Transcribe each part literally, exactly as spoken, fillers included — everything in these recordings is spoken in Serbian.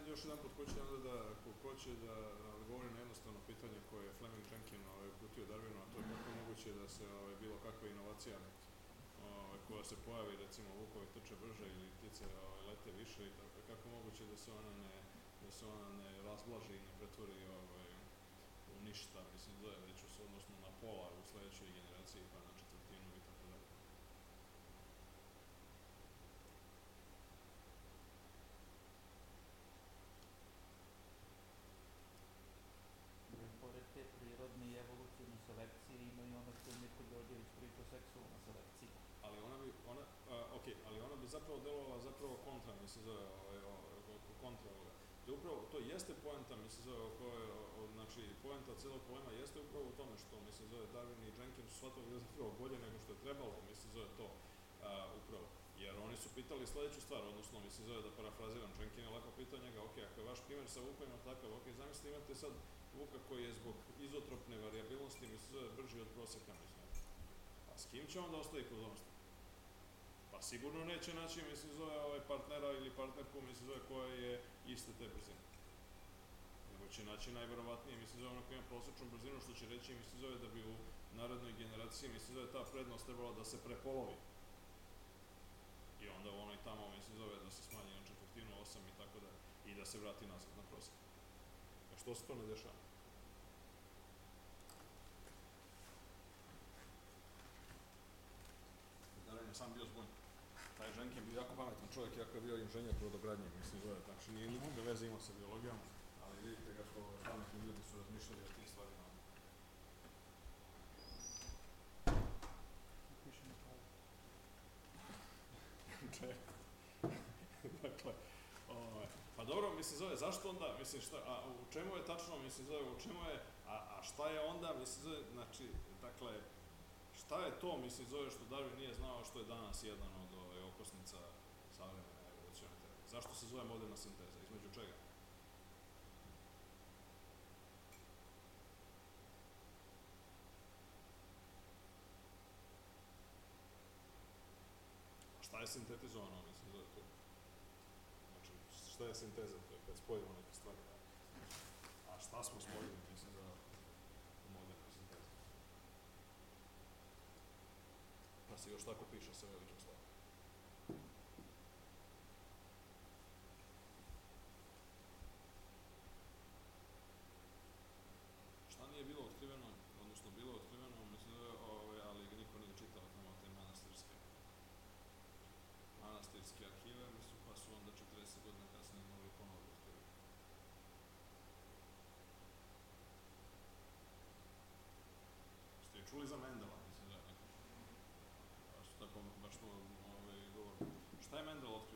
još jedan put hoće onda da, ako hoće da odgovori na jednostavno pitanje koje je Fleming Jenkin ovaj, uputio Darwinu, a to je kako moguće da se ovaj, bilo kakva inovacija ovaj, koja se pojavi, recimo vukovi trče brže ili ptice ovaj, lete više i tako, kako moguće da se ona ne, da se ona ne razblaži i ne pretvori ovaj, u ništa, mislim da je već u odnosno na pola u sledećoj generaciji pa na četvrtinu i tako dalje. Pored te prirodne i evolucijne selekcije ima i ono što je Mirko Đorđević pričao, seksualna selekcija. Ali ona bi, ona, a, ok, ali ona bi zapravo delovala zapravo kontra, mislim zove, ovaj, kontra ovoga. To upravo, to jeste poenta, mislim zove, o kojoj, znači, poenta celog problema jeste upravo u tome što, mislim zove, Darwin i Jenkins su shvatili da je zapravo bolje nego što je trebalo, mislim zove, to a, upravo. Jer oni su pitali sledeću stvar, odnosno, mislim zove, da parafraziram, Jenkin je lako pitao njega, ok, ako je vaš primjer sa vukovima takav, ok, zamislite imate sad vuka koji je zbog izotropne variabilnosti, mislim zove, brži od proseka, mislim. A s kim će onda ostavi pozornost? Pa sigurno neće naći, mislim, zove ovaj partnera ili partnerku, mislim, zove koja je iste te brzine. Nego će naći najverovatnije, mislim, zove ono koja ima prosječnu brzinu, što će reći, mislim, zove da bi u narodnoj generaciji, mislim, zove ta prednost trebala da se prepolovi. I onda u onoj tamo, mislim, zove da se smanji na četvrtinu, osam i tako da, i da se vrati nazad na prosjek. A što se to ne dešava? Darwin je sam bio zbunjen. Taj Jenkin bio jako pametan čovjek, jako je bio inženjer brodogradnje, mislim, zove, znači nije nikakve veze imao sa biologijom, ali vidite kako pametni ljudi su razmišljali o tim stvarima. Piše na pravu. Dakle, ovaj, pa dobro, mislim, zove, zašto onda, mislim, šta, a u čemu je tačno, mislim, zove, u čemu je, a, a šta je onda, mislim, zove, znači, dakle, šta je to, mislim, zove, što Darwin nije znao, što je danas jedan od ove, okosnica savremene evolucione teorije? Zašto se zove moderna sinteza? Između čega? A šta je sintetizovano, mislim, zove to? Znači, šta je sinteza? To je kad spojimo neke stvari. A šta smo spojili, mislim, za modernu sintezu? Pa se još tako piše sa velikim slovom. Šta nije bilo otkriveno, odnosno bilo otkriveno, mislim da je, ove, ali niko nije čitao tamo te manastirske manastirske arhive, mislim, pa su onda četrdeset godina kasnije mogli ponovo otkrivati. Ste li čuli za Mendela, mislim da je neko? Baš tako, baš to ovaj, govor. Šta je Mendel otkrio?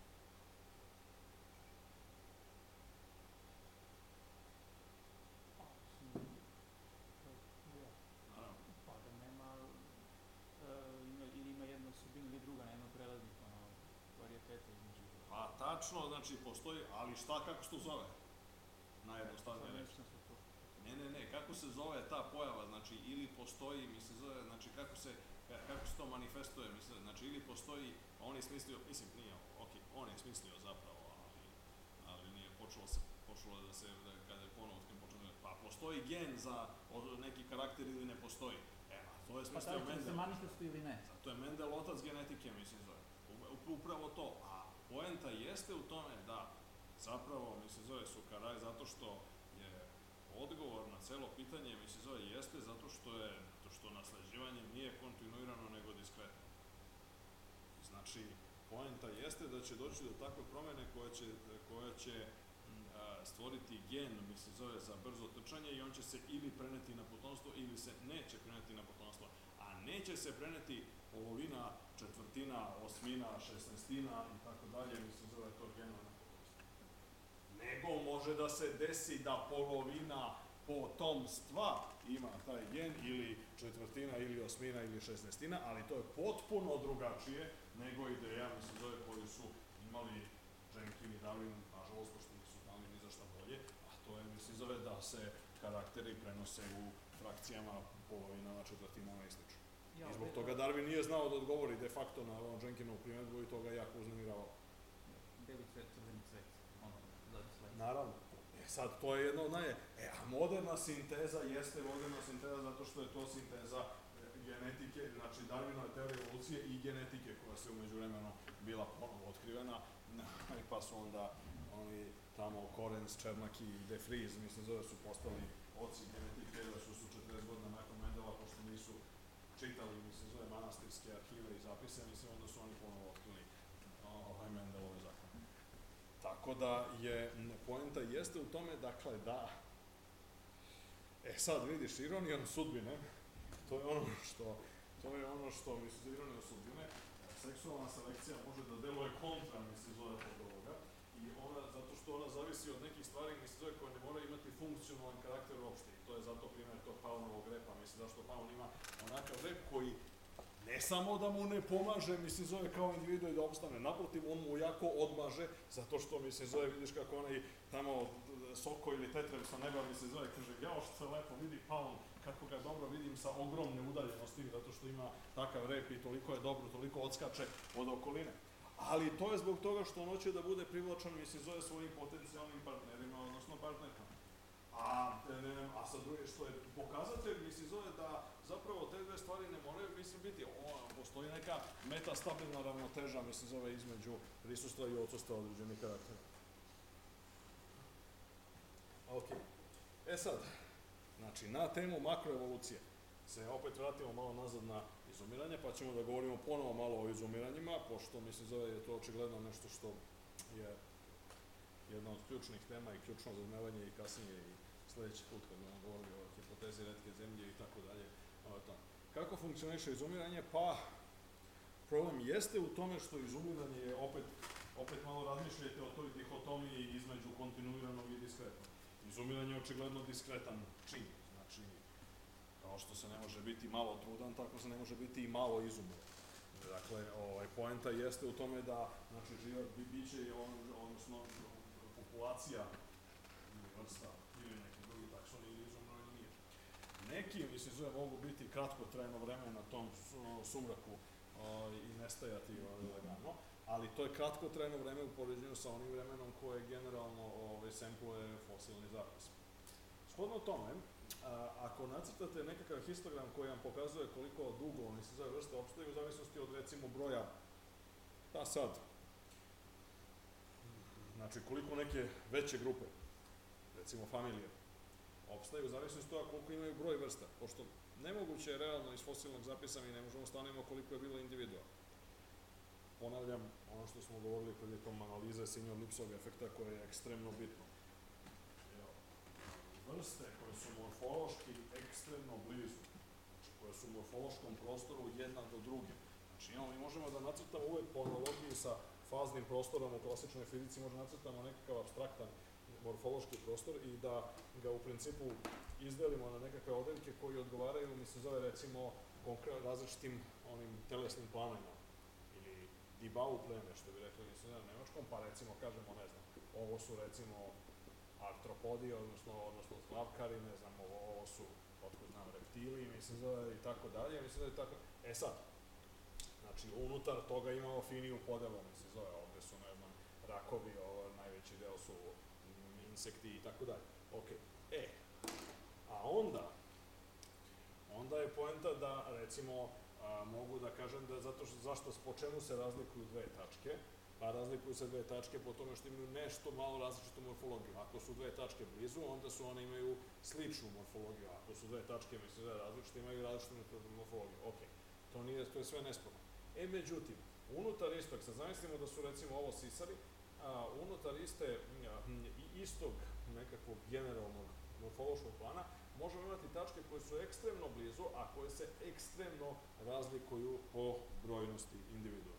Naravno. Pa da nema, ili ima jedna osobina ili druga, nema prelaznih ono, varijeteta između. Pa tačno, znači postoji, ali šta, kako se to zove? Najjednostavnije reći. Ne, ne, ne, kako se zove ta pojava, znači ili postoji, mislim, zove, znači kako se, kako se to manifestuje, mislim, znači ili postoji, on je smislio, mislim, nije, ok, on je smislio zapravo, ali, ali nije počelo se, počelo da se, da, kada je ponovo otkrim počelo, pa postoji gen za neki karakter ili ne postoji. E, a to je smislio Mendel. Pa da se manifestuje ili ne? To je Mendel otac genetike, mislim, zove. Upravo to, a poenta jeste u tome da zapravo, mislim, zove su karaj, zato što je odgovor na celo pitanje, mislim, zove, jeste zato što je, to što nasleđivanje nije kontinuirano, nego diskretno. Znači, poenta jeste da će doći do takve promene koja će, koja će a, stvoriti gen, mislim, zove, za brzo trčanje i on će se ili preneti na potomstvo ili se neće preneti na potomstvo. A neće se preneti polovina, četvrtina, osmina, šesnaestina i tako dalje, mislim, zove to genom na potomstvo. Nego može da se desi da polovina potomstva ima taj gen ili četvrtina ili osmina ili šesnaestina, ali to je potpuno drugačije nego ideja, mislim, zove, koji su imali Jenkin i Darwin, nažalost, pošto nisu znali ni za šta bolje, a to je, mislim, zove da se karakteri prenose u frakcijama, polovinama, četvrtinama i slično. I zbog toga Darwin nije znao da odgovori de facto na ono Jenkinovu primjedbu i toga jako uznemiravao. Beli cvet, crveni cvet, ono, da sad, to je jedno od naj... E, a moderna sinteza jeste moderna sinteza zato što je to sinteza genetike, znači Darwinove teorije evolucije i genetike koja se umeđu vremenu bila ponovo otkrivena, pa su onda oni tamo Korens, Čermak i De Vries, mislim zove, su postali oci genetike, da su su četrdeset godina nakon Mendela, pošto nisu čitali, mislim zove, manastirske arhive i zapise, mislim, onda su oni ponovo otkrili ovaj Mendelove zakone. Tako da je, poenta jeste u tome, dakle, da, e sad vidiš, ironijom sudbine, to je ono što, to je ono što, mislim, za ironijom sudbine, seksualna selekcija može da deluje kontra, mislim, zove pod ovoga, i ona, zato što ona zavisi od nekih stvari, mislim, zove, koje ne moraju imati funkcionalan karakter uopšte, i to je zato primjer tog Paunovog repa, mislim, zašto Paun ima onakav rep koji ne samo da mu ne pomaže, mislim, zove kao individu i da opstane, naprotiv, on mu jako odmaže, zato što, mislim, zove, vidiš kako onaj tamo Soko ili Tetrev sa neba, mislim, zove, kaže, jao što se lepo vidi Paun, kako ga dobro vidim sa ogromne udaljenosti, zato što ima takav rep i toliko je dobro, toliko odskače od okoline. Ali to je zbog toga što on hoće da bude privlačan, mislim, zove svojim potencijalnim partnerima, odnosno partnerkama. A, ne, a sa druge, što je pokazatelj, mislim, zove da zapravo te dve stvari ne moraju, mislim, biti, o, postoji neka metastabilna ravnoteža, mislim, zove između prisustva i odsustva određenih karaktera. Ok. E sad, znači, na temu makroevolucije se opet vratimo malo nazad na izumiranje, pa ćemo da govorimo ponovo malo o izumiranjima, pošto, mislim, zove je to očigledno nešto što je jedna od ključnih tema i ključno zanimanje i kasnije i sledeći put kad budemo govorili o hipotezi retke zemlje i tako dalje. Kako funkcioniše izumiranje? Pa, problem jeste u tome što izumiranje je opet, opet malo razmišljajte o toj dihotomiji između kontinuiranog i diskretnog. Izumiranje je očigledno diskretan čin, znači, kao što se ne može biti malo trudan, tako se ne može biti i malo izumiran. Dakle, ovaj, poenta jeste u tome da, znači, život biće je, odnosno, populacija ili vrsta ili neki drugi taksoni ili izumrlo ili nije. Neki, mislim, zove, mogu biti kratkotrajno vreme na tom sumraku o, i nestajati lagano, ali to je kratkotrajno vreme u poređenju sa onim vremenom koje generalno ovaj, sempluje fosilni zapis. Shodno tome, a, ako nacrtate nekakav histogram koji vam pokazuje koliko dugo, mislim, zove, vrste opstaju u zavisnosti od, recimo, broja, pa sad, znači, koliko neke veće grupe, recimo familije, opstaju u zavisnosti od toga koliko imaju broj vrsta, pošto nemoguće je realno iz fosilnog zapisa mi ne možemo stanemo koliko je bilo individua. Ponavljam ono što smo govorili prilikom analize Signor-Lipsovog efekta koje je ekstremno bitno. Vrste koje su morfološki ekstremno blizu, znači koje su u morfološkom prostoru jedna do druge. Znači imamo, mi možemo da nacrtamo uvek po analogiji sa faznim prostorom u klasičnoj fizici, možemo nacrtamo nekakav abstraktan morfološki prostor i da ga u principu izdelimo na nekakve odeljke koji odgovaraju, mi se zove recimo različitim onim telesnim planovima ili Dibau pleme, što bi rekli mislim na nemačkom, pa recimo kažemo, ne znam, ovo su recimo artropodi, odnosno, odnosno slavkari, ne znam, ovo, ovo su, otkud znam, reptili, mislim zove i tako dalje, mislim da je tako, e sad, znači unutar toga imamo finiju podelu, mislim zove, ovde su, ne znam, rakovi, ovo, najveći deo su insekti i tako dalje. Ok, e, a onda, onda je poenta da, recimo, a, mogu da kažem da zato što, zašto, po čemu se razlikuju dve tačke, pa razlikuju se dve tačke po tome što imaju nešto malo različitu morfologiju. Ako su dve tačke blizu, onda su one imaju sličnu morfologiju. Ako su dve tačke, mislim da je različite, imaju različitu morfologiju. Ok, to, nije, to je sve nesporno. E, međutim, unutar istog, sad zamislimo da su recimo ovo sisari, a, unutar iste, istog nekakvog generalnog morfološkog plana možemo imati tačke koje su ekstremno blizu, a koje se ekstremno razlikuju po brojnosti individua.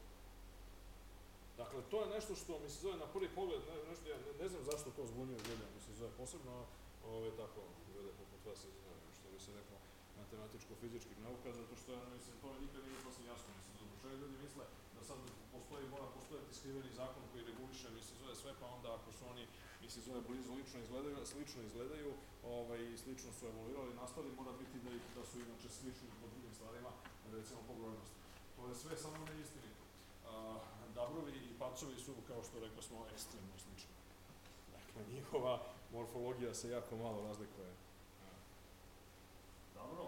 Dakle, to je nešto što mi se zove na prvi pogled, ne, nešto, ja ne, ne znam zašto to zbunjuje ljude, mi se zove posebno ove, tako, ljude poput vas izgledaju, što bi se reklo matematičko-fizičkih nauka, zato što ja mislim, to nikad nije sasvim jasno, mislim, zbog čega ljudi misle da sad postoji, mora postojati skriveni zakon koji reguliše, mi se zove sve, pa onda ako su oni, mi se zove blizu, lično izgledaju, slično izgledaju, ovaj, i slično su evoluirali, nastali, mora biti da, da su inače slični po drugim stvarima, recimo po brojnosti. To je sve samo neistinito. Dabrovi i pacovi su, kao što rekao smo, ekstremno slični. Dakle, njihova morfologija se jako malo razlikuje. Dobro,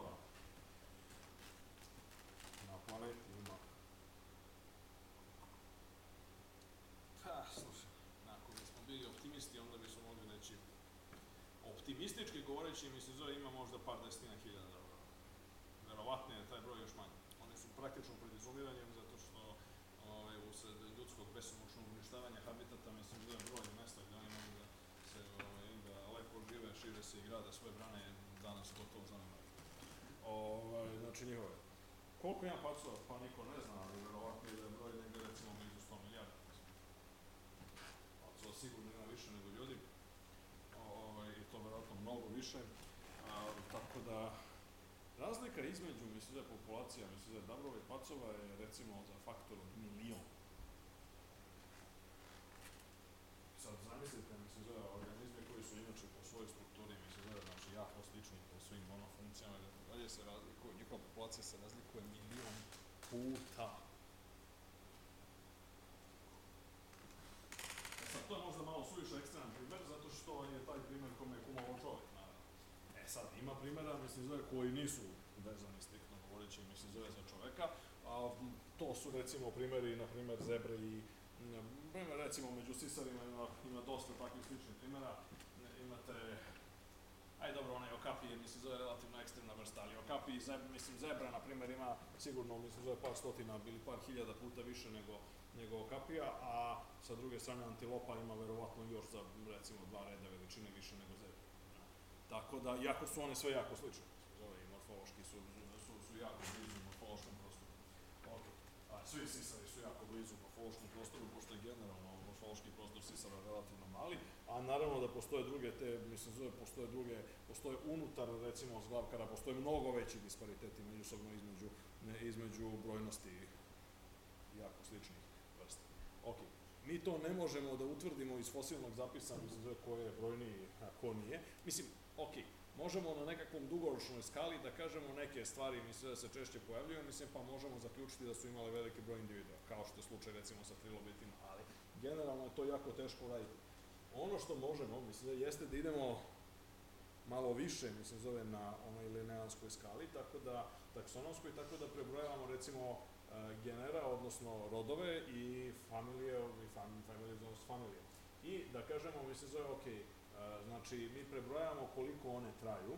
na planeti ima. Ha, slušaj, ako bismo bili optimisti, onda bismo mogli reći, optimistički govoreći, mi se zove ima možda par desetina hiljada dobro. Verovatno je taj broj još manji. Oni su praktično pred izumiranjem zato što ovaj, usled ljudskog besomučnog uništavanja habitata, mislim da je broj mesta gdje oni mogu da se ovaj, da lepo žive, šire se i grade svoje brane je danas gotovo zanemari. Ovaj, znači njihove. Koliko ima pacova? Pa niko ne zna, ali verovatno je da je broj negdje recimo među sto milijarda. Pacova sigurno ima više nego ljudi. Ovaj, i to verovatno mnogo više. A, tako da razlika između, mislim da je populacija, mislim da je dabrova i pacova je recimo za faktor od milion. Sad zamislite, mislim da je organizme koji su inače po svojoj strukturi, mislim da je znači jako slični po svim monofunkcijama i tako dalje se razlikuje, njihova populacija se razlikuje milion puta. E sad, to je možda malo suviše ekstreman primjer, zato što je taj primjer kome je kumovao čovjek, naravno. E sad, ima primjera, mislim zove, koji nisu vezani striktno govoreći, mislim zove za čoveka, a to su recimo primjeri, na primjer, zebre i primjer, recimo, među sisarima ima, ima dosta takvih sličnih primjera. Imate, aj dobro, onaj okapi je, mislim, zove relativno ekstremna vrsta, ali okapi i zeb, mislim, zebra, na primjer, ima sigurno, mislim, zove par stotina ili par hiljada puta više nego, nego okapija, a sa druge strane antilopa ima verovatno još za, recimo, dva reda veličine više nego zebra. Tako da, iako su one sve jako slične, zove i morfološki su, su, su jako blizu u morfološkom prostoru. Ok, a svi sisari su jako blizu u morfološkom prostoru, pošto je generalno morfološki prostor sisara relativno mali, a naravno da postoje druge te, mislim, zove, postoje druge, postoje unutar, recimo, zglavkara, postoje mnogo veći dispariteti međusobno između, ne, između brojnosti jako sličnih vrsta. Ok, mi to ne možemo da utvrdimo iz fosilnog zapisa, mislim, zove, ko je brojniji, a ko nije. Mislim, ok, možemo na nekakvom dugoročnoj skali da kažemo neke stvari, mislim da se češće pojavljuju, mislim, pa možemo zaključiti da su imale veliki broj individua, kao što je slučaj recimo sa trilobitima, ali generalno je to jako teško raditi. Ono što možemo, mislim da jeste da idemo malo više, mislim, zove na onoj lineanskoj skali, tako da, taksonomskoj, tako da prebrojavamo recimo genera, odnosno rodove i familije, i fam, familije, odnosno familije. I da kažemo, mislim, zove, ok, znači, mi prebrojavamo koliko one traju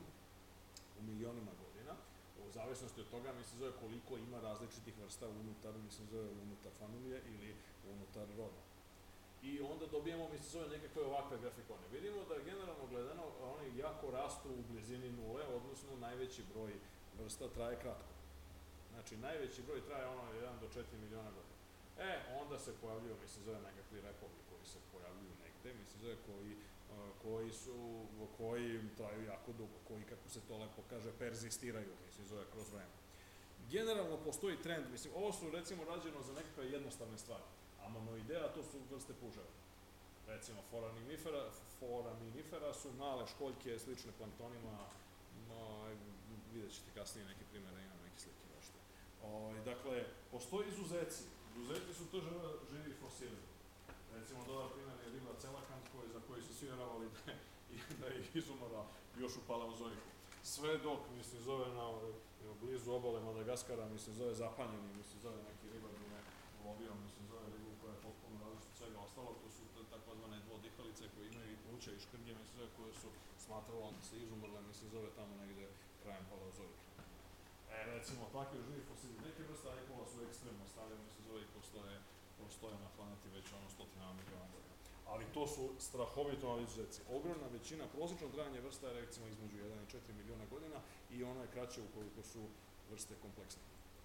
u milionima godina, u zavisnosti od toga, mislim, zove koliko ima različitih vrsta unutar, mislim, zove unutar familije ili unutar roda. I onda dobijemo, mislim, zove nekakve ovakve grafikone. Vidimo da generalno gledano, oni jako rastu u blizini nule, odnosno najveći broj vrsta traje kratko. Znači, najveći broj traje ono jedan do četiri miliona godina. E, onda se pojavljuju, mislim, zove nekakvi repovi koji se pojavljuju negde, mislim, zove koji koji su, koji traju jako dugo, koji, kako se to lepo kaže, perzistiraju, mislim, zove kroz vreme. Generalno postoji trend, mislim, ovo su recimo rađeno za nekakve jednostavne stvari. Ammonoidea, to su vrste puževa. Recimo, foraminifera, foraminifera su male školjke, slične planktonima, no, vidjet ćete kasnije neke primjere, imam neke slike ošte. O, dakle, postoji izuzeci. Izuzeti su to živi fosili. Recimo, dobar primjer je riba celakant koji, za koji su svi vjerovali da je, da je izumrla još u paleozoiku. Sve dok, mislim, zove na blizu obale Madagaskara, mislim, zove zapanjeni, mislim, zove neki ribar bi me lovio, mislim, zove ribu koja je potpuno različita svega ostalo, to su takozvane dvodihalice koje imaju i pluća i škrge, mislim, zove koje su smatralo da se izumrle, mislim, zove tamo negde krajem paleozoika. E, recimo, takve živi fosili, neke vrste ajkula su ekstremno stare, mislim, zove i postoje postoje na planeti već ono stotina miliona godina. Ali to su strahovito mali izuzeci. Ogromna većina, prosječno trajanje vrsta je recimo između jedan i četiri miliona godina i ono je kraće ukoliko su vrste kompleksne.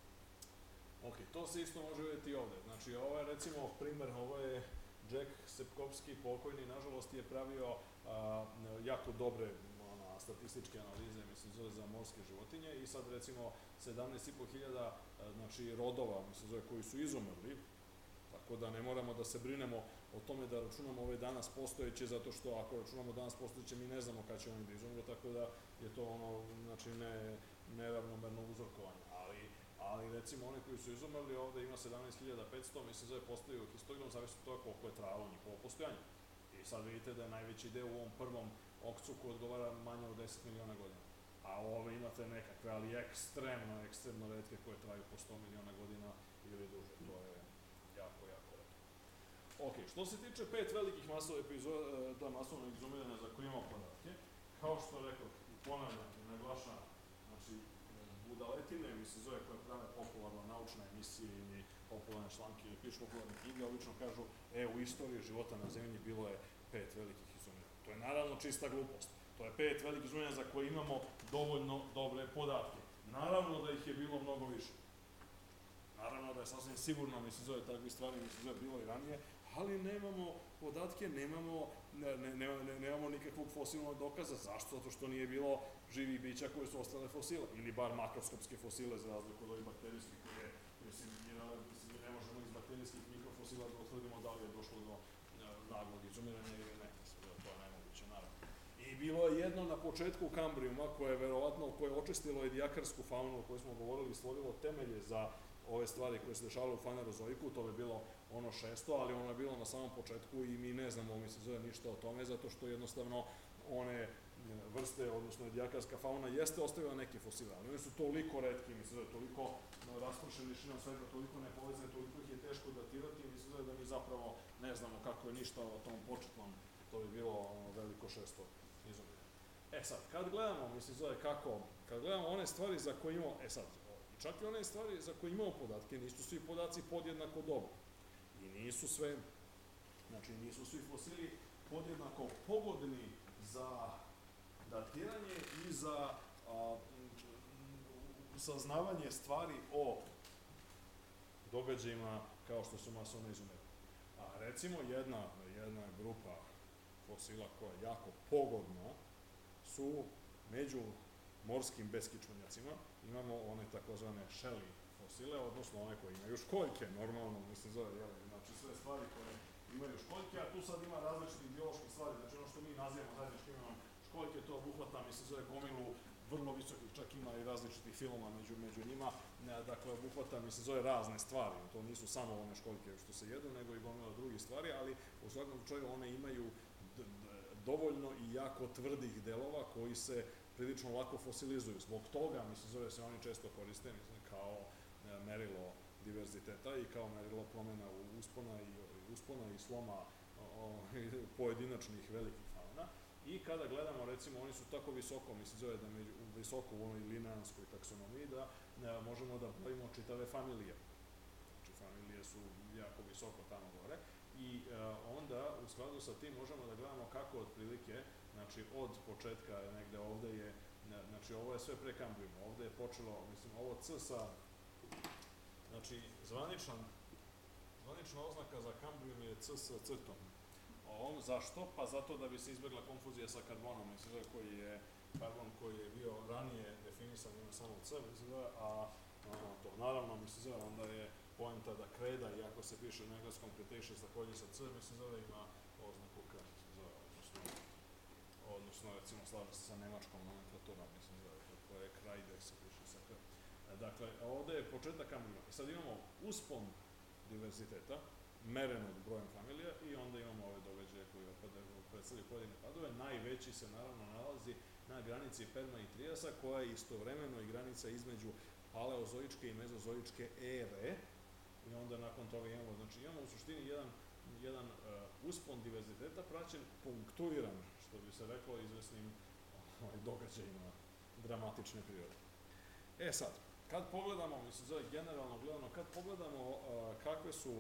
Ok, to se isto može vidjeti i ovde. Znači, ovo je recimo primer, ovo je Jack Sepkovski, pokojni, nažalost je pravio a, jako dobre ona, statističke analize, mislim, zove za morske životinje i sad recimo sedamnaest i po hiljada znači, rodova, mislim, zove koji su izumrli, tako da ne moramo da se brinemo o tome da računamo ove danas postojeće, zato što ako računamo danas postojeće, mi ne znamo kada će oni da izumru, tako da je to ono, znači, ne, neravnomerno uzorkovanje. Ali, ali recimo oni koji su izumrli, ovde ima sedamnaest hiljada petsto, mislim da je postaju histogram, zavisno od toga koliko je trajalo njihovo postojanje. I sad vidite da je najveći deo u ovom prvom okcu koji odgovara manje od deset miliona godina. A ove imate nekakve, ali ekstremno, ekstremno retke koje traju po sto miliona godina ili duže. To je jako, jako retko. Ok, što se tiče pet velikih masova epizoda masovnog izumiranja za koje imamo podatke, kao što rekao i ponavljam i naglašavam, znači, budaletine, mi se zove koje prave popularno naučne emisije ili popularne članke ili pišu popularne knjige, obično kažu, e, u istoriji života na zemlji bilo je pet velikih izumiranja. To je naravno čista glupost. To je pet velikih izumiranja za koje imamo dovoljno dobre podatke. Naravno da ih je bilo mnogo više. Naravno da je sasvim sigurno, mi se zove takvi stvari, mi se zove bilo i ranije, ali nemamo podatke, nemamo, ne, ne, ne, nemamo nikakvog fosilnog dokaza. Zašto? Zato što nije bilo živih bića koje su ostale fosile, ili bar makroskopske fosile za razliku od ovih bakterijskih koje, mislim, mi ne možemo iz bakterijskih mikrofosila da utvrdimo da li je došlo do naglog izumiranja ili ne, mislim da to je nemoguće, naravno. I bilo je jedno na početku Kambrijuma koje je verovatno, koje je očistilo i dijakarsku faunu o kojoj smo govorili i stvorilo temelje za ove stvari koje se dešavale u fanerozoiku, to bi bilo ono šesto, ali ono je bilo na samom početku i mi ne znamo, mi se zove ništa o tome, zato što jednostavno one vrste, odnosno dijakarska fauna, jeste ostavila neke fosile, ali one su toliko retki, mi se zove, toliko raspršeni širom sveta, toliko nepovezane, toliko ih je teško datirati, mi se zove da mi zapravo ne znamo kako je ništa o tom početnom, to bi bilo ono, veliko šesto izumiranje. E sad, kad gledamo, mi se zove kako, kad gledamo one stvari za koje imamo, e sad, čak i one stvari za koje imamo podatke, nisu svi podaci podjednako dobri. I nisu sve, znači nisu svi fosili podjednako pogodni za datiranje i za a, saznavanje stvari o događajima kao što su masovno izumiranje. A recimo jedna, jedna grupa fosila koja je jako pogodna su među morskim beskičmenjacima. Imamo one takozvane shelly fosile, odnosno one koje imaju školjke, normalno, mislim zove, jel, znači sve stvari koje imaju školjke, a tu sad ima različitih bioloških stvari, znači ono što mi nazivamo zajedničkim imenom školjke, to obuhvata, mislim zove, gomilu vrlo visokih, čak ima i različitih filmova među, među njima, dakle, obuhvata, mislim zove, razne stvari, to nisu samo one školjke što se jedu, nego i gomila drugih stvari, ali u svakom slučaju one imaju dovoljno i jako tvrdih delova koji se prilično lako fosilizuju. Zbog toga, mislim, zove se oni često koriste, mislim, kao merilo diverziteta i kao merilo promjena uspona i, uspona i sloma o, pojedinačnih velikih fauna. I kada gledamo, recimo, oni su tako visoko, mislim, zove da među, visoko u onoj lineanskoj taksonomiji, da ne, možemo da brojimo čitave familije. Znači, familije su jako visoko tamo gore. I e, onda, u skladu sa tim, možemo da gledamo kako otprilike, znači od početka negde ovde je, znači ovo je sve pre Kambrijuma, ovde je počelo, mislim, ovo C sa, znači zvaničan, zvanična oznaka za Kambrijum je C sa crtom. On, zašto? Pa zato da bi se izbjegla konfuzija sa karbonom, mislim, koji je, karbon koji je bio ranije definisan ima samo C, mislim, a, a to naravno, mislim, onda je poenta da kreda, iako se piše na engleskom Cretaceous takođe sa C, mislim, zove ima oznaku K, mislim, zove, odnosno, odnosno, recimo, slaže se sa nemačkom nomenklaturom, mislim, zove, to je kraj gde se piše sa K. Dakle, ovde je početak Kambrijuma. I sad imamo uspon diverziteta, merenog brojem familija, i onda imamo ove događaje koji predstavljaju pojedine padove. Najveći se, naravno, nalazi na granici Perma i Trijasa, koja je istovremeno i granica između paleozoičke i mezozoičke ere, i onda nakon toga imamo, znači imamo u suštini jedan, jedan uh, uspon diverziteta praćen, punktuiran, što bi se reklo, izvesnim ovaj, događajima dramatične prirode. E sad, kad pogledamo, mislim, zove generalno gledano, kad pogledamo uh, kakve su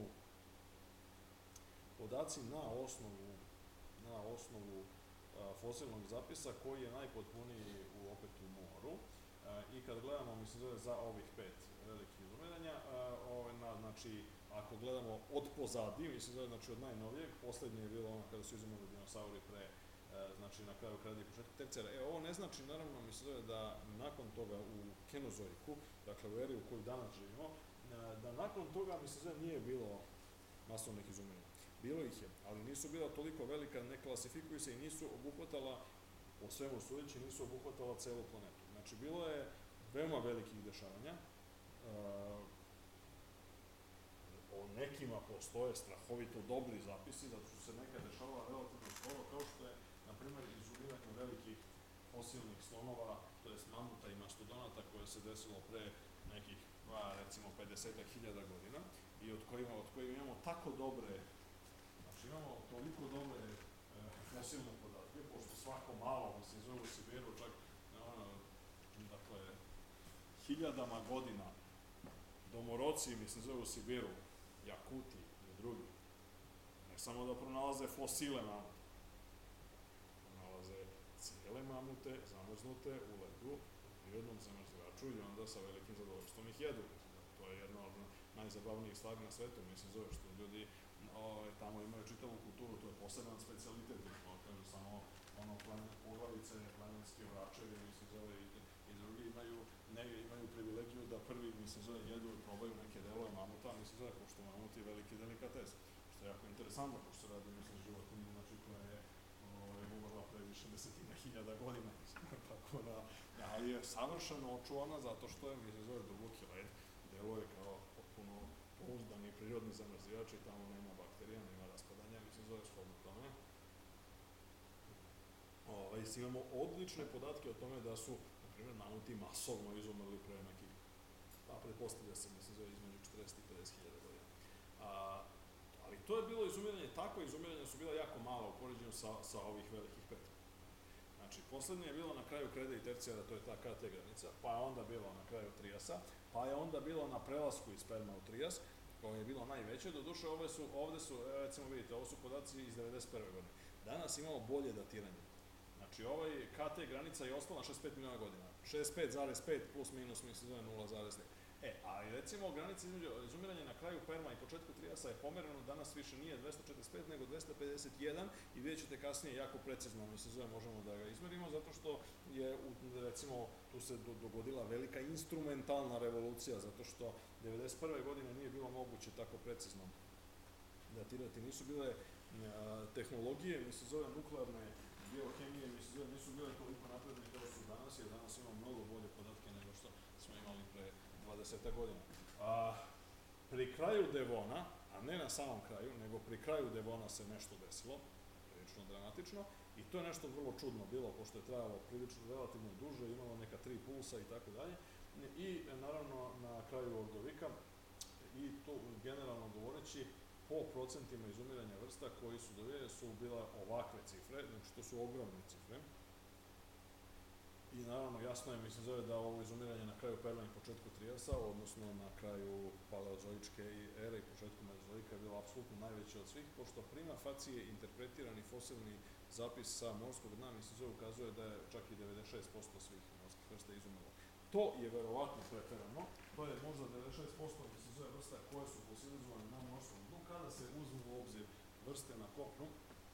podaci na osnovu, na osnovu uh, fosilnog zapisa, koji je najpotpuniji u, opet u moru, i kad gledamo, mislim, zove za ovih pet velikih izumiranja, na, znači, ako gledamo od pozadi, mislim, zove, znači, od najnovijeg, poslednje je bilo ono kada su izumirali dinosauri pre, znači, na kraju krada i početku tercijara. E, ovo ne znači, naravno, mislim, zove, da nakon toga u Kenozoiku, dakle, u eri u kojoj danas živimo, da nakon toga, mislim, zove, nije bilo masovnih izumiranja. Bilo ih je, ali nisu bila toliko velika, ne klasifikuju se i nisu obuhvatala, po svemu sudeći, nisu obuhvatala celu planetu. Znači, bilo je veoma velikih dešavanja, o nekima postoje strahovito dobri zapisi, zato su se neka dešavala relativno skoro, kao što je, na na primjer, izumiranje velikih fosilnih slonova, to jest mamuta i mastodonata koje se desilo pre nekih, ba, recimo, pedesetak hiljada godina i od kojima, od kojima imamo tako dobre, znači imamo toliko dobre e, fosilne podatke, pošto svako malo se zove u Sibiru, čak, ono, dakle, hiljadama godina domoroci, mislim, zove u Sibiru, Jakuti i drugi, ne samo da pronalaze fosile mamuta, pronalaze cijele mamute, zamrznute u ledu, u prirodnom zamrzivaču i onda sa velikim zadovoljstvom ih jedu. To je jedna od najzabavnijih stvari na svetu, mislim, zove što ljudi o, tamo imaju čitavu kulturu, to je poseban specijalitet, kažu samo ono poglavice, planinske vračevi, mislim, zove i, i drugi imaju, ne, imaju privilegiju da prvi, mislim, zove, jedu i probaju neke delove mamuta, mislim, zove, pošto mamut je veliki delikates, što je jako interesantno, pošto se radi, mislim, životinju, znači, koja je umrla pre više desetina hiljada godina, tako da, ali je savršeno očuvana zato što je, mislim, zove, duboki led, deluje kao potpuno pouzdani prirodni zamrzivač i tamo nema bakterija, nema raspadanja, mislim, zove, shodno tome. Ovaj, imamo odlične podatke o tome da su, na primjer, mamuti masovno izumrli pre nekih, pa pretpostavlja se, mislim, zove, između četrdeset i pedeset hiljada godina. A, ali to je bilo izumiranje, takva izumiranja su bila jako mala u poređenju sa, sa ovih velikih petra. Znači, poslednje je bilo na kraju krede i tercijara, to je ta K T granica, pa je onda bilo na kraju Trijasa, pa je onda bilo na prelasku iz Perma u Trijas, koje je bilo najveće, doduše ove su, ovde su, recimo vidite, ovo su podaci iz devedeset prve godine. Danas imamo bolje datiranje. Znači, ovaj K T granica je ostala na šezdeset pet miliona godina, šezdeset pet zarez pet plus minus, mislim, zove nula zarez pet. E, ali recimo granica između izumiranja na kraju Perma i početku Trijasa je pomereno, danas više nije dvesta četrdeset pet nego dvesta pedeset jedan i vidjet ćete kasnije jako precizno, mislim, zove, možemo da ga izmerimo, zato što je, recimo, tu se dogodila velika instrumentalna revolucija, zato što devedeset prve godine nije bilo moguće tako precizno datirati, nisu bile a, tehnologije, mislim, zove, nuklearne biohemije, mislim, zove, nisu bile toliko napredne kao su danas, jer danas imamo mnogo bolje podatke nego što smo imali pre dvadeset godina. A, pri kraju Devona, a ne na samom kraju, nego pri kraju Devona se nešto desilo, prilično dramatično, i to je nešto vrlo čudno bilo, pošto je trajalo prilično relativno duže, imalo neka tri pulsa i tako dalje, i naravno na kraju Ordovika, i to generalno govoreći, po procentima izumiranja vrsta koji su dovijeli su bile ovakve cifre, znači to su ogromne cifre. I naravno jasno je, mislim, zove da ovo izumiranje na kraju Perma i početku Trijasa, odnosno na kraju paleozoičke ere i početku mezozoika je bilo apsolutno najveće od svih, pošto prima facie interpretirani fosilni zapis sa morskog dna, mislim, zove ukazuje da je čak i devedeset šest posto svih morskih vrsta izumrlo. To je verovatno preterano, to je možda devedeset šest posto, mislim, zove vrsta koje su fosilizovane na morskom dnu, kada se uzmu u obzir vrste na kopnu,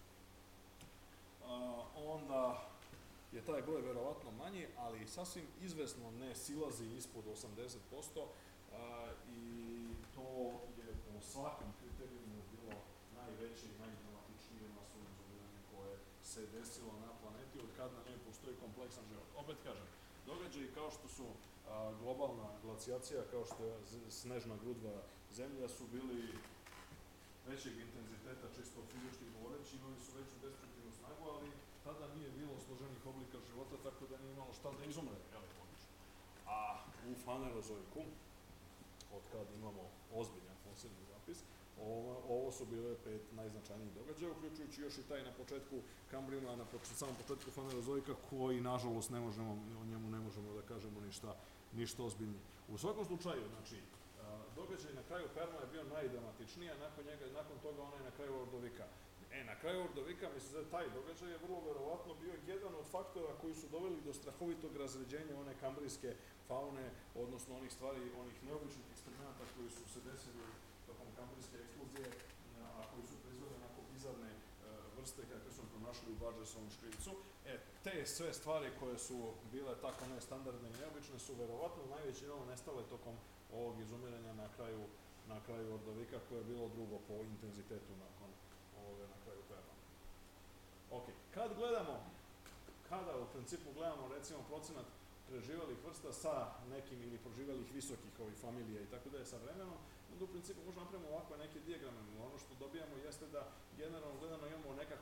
a, onda je taj broj verovatno manji, ali sasvim izvesno ne silazi ispod osamdeset posto a, i to je po svakom kriterijumu bilo najveće i najdramatičnije masovno izumiranje koje se desilo na planeti od kad na njoj postoji kompleksan život. Opet kažem, događaji kao što su a, globalna glacijacija, kao što je snežna grudva zemlja su bili većeg intenziteta, čisto fizički govoreći, imali su veću destruktivnu snagu, ali tada nije bilo složenih oblika života, tako da nije imalo šta da izumre, jel, logično. A u Fanerozoiku, od kad imamo ozbiljan fosilni zapis, ovo, ovo su bile pet najznačajnijih događaja, uključujući još i taj na početku Kambrijuma, na počet, samom početku Fanerozoika, koji, nažalost, ne možemo, o njemu ne možemo da kažemo ništa, ništa ozbiljnije. U svakom slučaju, znači, događaj na kraju Perma je bio najdramatičniji, a nakon njega, nakon toga onaj na kraju Ordovika. E, na kraju Ordovika, mislim da taj događaj je vrlo verovatno bio jedan od faktora koji su doveli do strahovitog razređenja one kambrijske faune, odnosno onih stvari, onih neobičnih eksperimenata koji su se desili tokom kambrijske eksplozije, a koji su proizveli onako bizarne vrste kakve su pronašli u Badgersovom škripcu. E, te sve stvari koje su bile tako nestandardne i neobične su verovatno najveći delo nestale tokom ovog izumiranja na kraju, na kraju Ordovika, koje je bilo drugo po intenzitetu nakon ovoga na kraju Perma. Ok, kad gledamo, kada u principu gledamo recimo procenat preživelih vrsta sa nekim ili proživelih visokih ovih familija i tako da je sa vremenom, onda u principu možemo napravimo ovakve neke dijagrame. Ono što dobijamo jeste da generalno gledano imamo nekakvu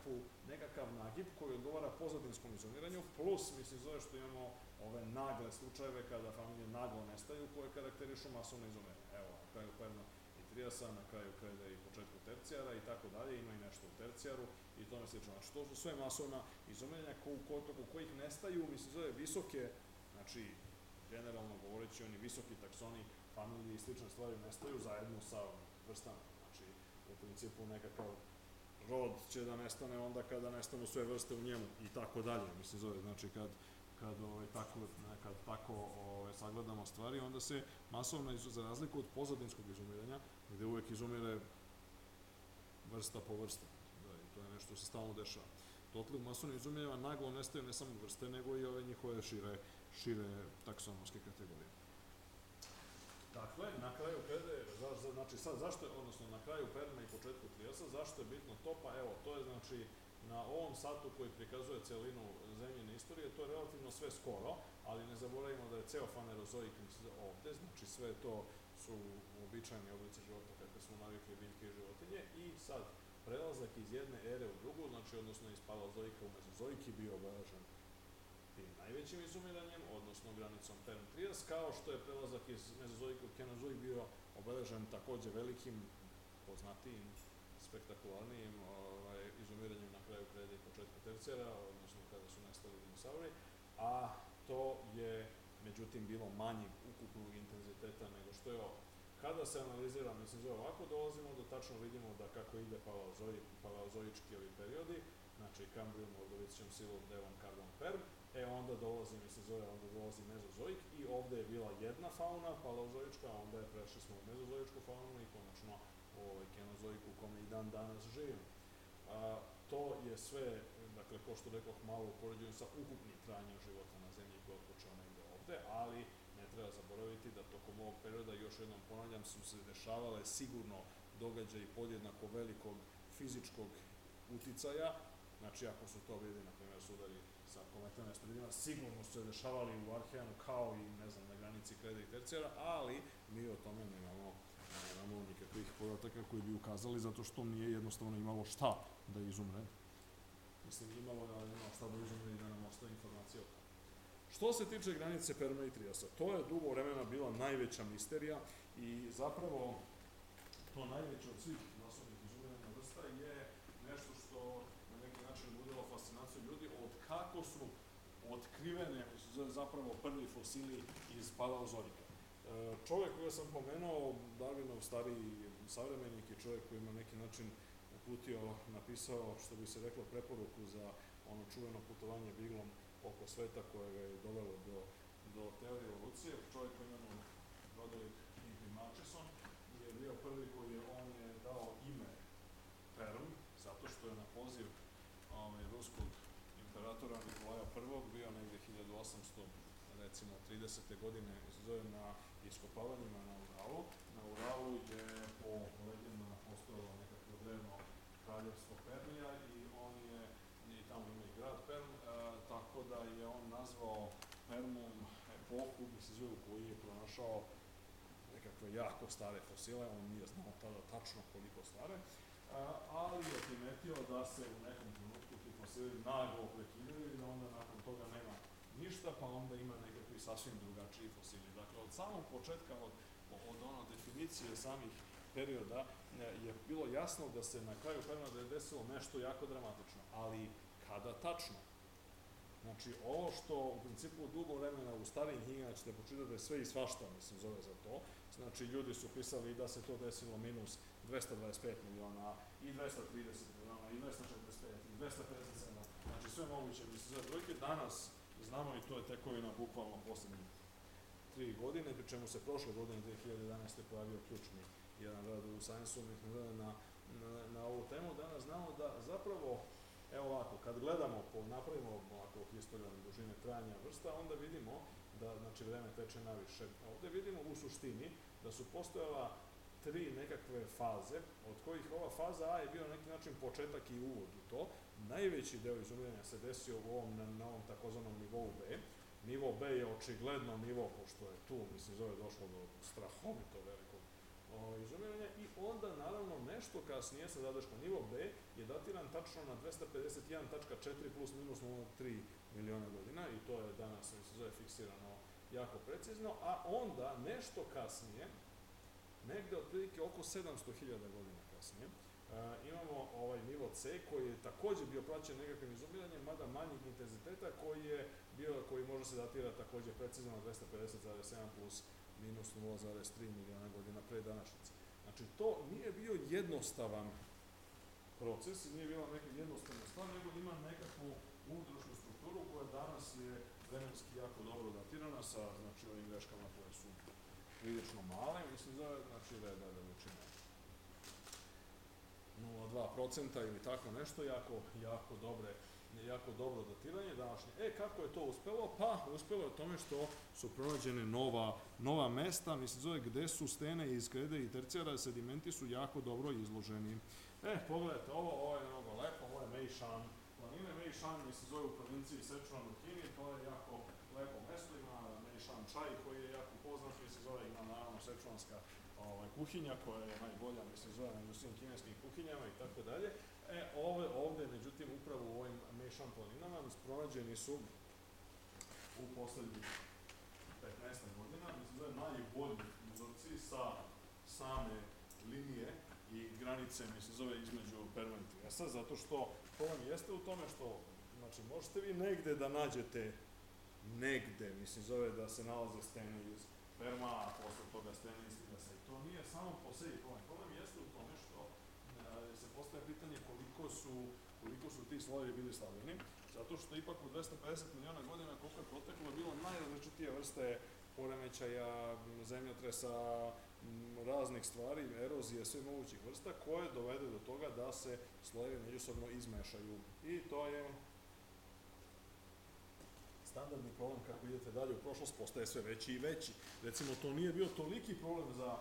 nekakvu, nekakav nagib koji odgovara pozadinskom izumiranju, plus, mislim, zove što imamo ove nagle slučajeve kada familije naglo nestaju koje karakterišu masovno izumiranje. Evo, na kraju Perma i Triasa, na kraju Krede i početku tercijara i tako dalje, ima i nešto u tercijaru i tome slično. Znači, to su sve masovna izumiranja u kojih nestaju, mislim, zove visoke, znači, generalno govoreći, oni visoki taksoni, familije i slične stvari nestaju zajedno sa vrstama. Znači, u principu nekakav rod će da nestane onda kada nestanu sve vrste u njemu i tako dalje. Mislim, zove, znači, kad, kad, ovaj, tako, kad tako ovaj, sagledamo stvari, onda se masovno, za razliku od pozadinskog izumiranja, gde uvek izumire vrsta po vrsta. Da, i to je nešto što se stalno dešava. Dotle u masovnim izumiranjima naglo nestaju ne samo vrste, nego i ove njihove šire, šire taksonomske kategorije. Dakle, na kraju Krede, znači sad zašto je, odnosno na kraju Perma i početku Triasa, zašto je bitno to? Pa evo, to je znači na ovom satu koji prikazuje celinu zemljine istorije, to je relativno sve skoro, ali ne zaboravimo da je ceo fanerozoik ovde, znači sve to su uobičajeni oblici života kakve smo navikli biljke i životinje i sad prelazak iz jedne ere u drugu, znači odnosno iz paleozoika u mezozoik je bio obeležen tim najvećim izumiranjem, odnosno granicom Perm-Trias, kao što je prelazak iz mezozoika u kenozoik bio obeležen takođe velikim, poznatijim, spektakularnijim ovaj, izumiranjem na kraju Krede i početku tercijara, odnosno kada su nestali dinosauri, a to je, međutim, bilo manjeg ukupnog intenziteta nego što je ovo. Kada se analizira, mislim, zove ovako, dolazimo do tačno vidimo da kako ide paleozoički ovi periodi, znači Kambrium, Ordovicium, Silur, Devon, Karbon, Perm, e onda dolazi, mislim, zove, onda dolazi mezozoik i ovde je bila jedna fauna, paleozoička, a onda je prešli smo u mezozoičku faunu i konačno u ovaj kenozoik u kome i dan danas živimo. A, to je sve, dakle, ko što rekoh, malo upoređujem sa ukupnim trajanjem života na zemlji koji je otpočeo negde ovde, ali ne treba zaboraviti da tokom ovog perioda, još jednom ponavljam, su se dešavale sigurno događaji podjednako velikog fizičkog uticaja. Znači, ako su to bili, na primjer, sudari sa kometama asteroidima, sigurno su se dešavali u Arheanu kao i, ne znam, na granici Krede i tercijara, ali mi o tome nemamo, nemamo nikakvih podataka koji bi ukazali, zato što nije jednostavno imalo šta da izumre. Mislim, imalo je, ali imalo šta da izumre i da nam ostaje informacija o tome. Što se tiče granice Perma i Triasa, to je dugo vremena bila najveća misterija i zapravo to najveće od svih masovnih izumiranja vrsta je nešto što na neki način budilo fascinaciju ljudi od kako su otkrivene zapravo prvi fosili iz paleozoika. Čovjek koga sam pomenuo, Darwinov stariji savremenik i čovjek koji ima neki način uputio, napisao, što bi se reklo, preporuku za ono čuveno putovanje biglom oko sveta koje ga je dovelo do, do teorije evolucije. Čovjek po imenu Roderick Hinkley Murchison je bio prvi koji je, on je dao ime Perm, zato što je na poziv ovaj, ruskog imperatora Nikolaja prvog bio negde hiljadu osamsto, recimo, tridesete godine, se zove na iskopavanjima na Uralu. Na Uralu je po legendama postojalo nekakvo drevno kraljevstvo Permija i on je, i tamo ima i grad Perm, e, tako da je on nazvao Permom epohu, bi se zove, u kojoj je pronašao nekakve jako stare fosile, on nije znao tada tačno koliko stare, a, ali je primetio da se u nekom trenutku ti fosili naglo prekidaju i da onda nakon toga nema ništa, pa onda ima nekakvi sasvim drugačiji fosili. Dakle, od samog početka, od, od ono definicije samih perioda, je bilo jasno da se na kraju Perma da je desilo nešto jako dramatično, ali kada tačno? Znači, ovo što u principu dugo vremena u starijim knjigama ćete pročitati da je sve i svašta, mislim, zove za to. Znači, ljudi su pisali da se to desilo minus dvesta dvadeset pet miliona i dvesta trideset miliona i dvesta četrdeset pet i dvesta pedeset sedam, znači sve moguće, mislim, zove brojke. Danas znamo i to je tekovina bukvalno poslednjih tri godine, pri čemu se prošle godine, dve hiljade jedanaeste. pojavio ključni jedan rad u Science-u, na, na, na ovu temu. Danas znamo da zapravo, evo ovako, kad gledamo, po, napravimo ovako historijalne dužine trajanja vrsta, onda vidimo da, znači, vreme teče naviše. Ovde vidimo u suštini da su postojala tri nekakve faze, od kojih ova faza A je bio na neki način početak i uvod u to. Najveći deo izumiranja se desio u ovom, na, na ovom takozvanom nivou B. Nivo B je očigledno nivo, pošto je tu, mislim, zove, došlo do strahovito velikog ovaj, izumiranja i onda naravno nešto kasnije sa zadrškom nivo B je datiran tačno na dvesta pedeset jedan tačka četiri plus minus nula zarez tri miliona godina i to je danas se zove fiksirano jako precizno, a onda nešto kasnije, negde otprilike oko sedamsto hiljada godina kasnije, Uh, imamo ovaj nivo C koji je takođe bio praćen nekakvim izumiranjem, mada manjeg intenziteta koji je bio, koji može se datira takođe precizno na dvesta pedeset zarez sedam plus minus nula zarez tri miliona godina pre današnjice. Znači, to nije bio jednostavan proces, nije bila neka jednostavna stvar, nego ima nekakvu unutrašnju strukturu koja danas je vremenski jako dobro datirana sa, znači, ovim greškama koje su prilično male, mislim da, znači, reda veličine nula zarez dva procenta ili tako nešto, jako, jako dobre, jako dobro datiranje današnje. E, kako je to uspelo? Pa, uspelo je u tome što su pronađene nova, nova mesta, mislim zove, gde su stene iz krede i tercijara, sedimenti su jako dobro izloženi. E, pogledajte ovo, ovo je mnogo lepo, ovo je Meishan planine. Meishan, mislim zove, u provinciji Sichuan u Kini, to je jako lepo mesto, ima Meishan čaj koji je jako poznat, mislim zove, ima naravno sečuanska ovaj, kuhinja koja je najbolja, mislim, zove među svim kineskim kuhinjama i tako dalje. E, ove, ovde, međutim, upravo u ovim Meishan planinama pronađeni su u poslednjih petnaest godina, mislim, zove najbolji uzorci sa same linije i granice, mislim, zove između Perma i Triasa, zato što problem jeste u tome što, znači, možete vi negde da nađete, negde, mislim, zove da se nalaze stene iz Perma, a posle toga stene iz Triasa. I to nije samo po sebi problem. Problem jeste u tome što e, se postaje pitanje koliko su, koliko su ti slojevi bili stabilni, zato što ipak u dvesta pedeset miliona godina koliko je proteklo bilo najrazličitije vrste poremećaja, zemljotresa, raznih stvari, erozije, sve mogućih vrsta, koje dovede do toga da se slojevi međusobno izmešaju. I to je standardni problem kako idete dalje u prošlost, postaje sve veći i veći. Recimo, to nije bio toliki problem za,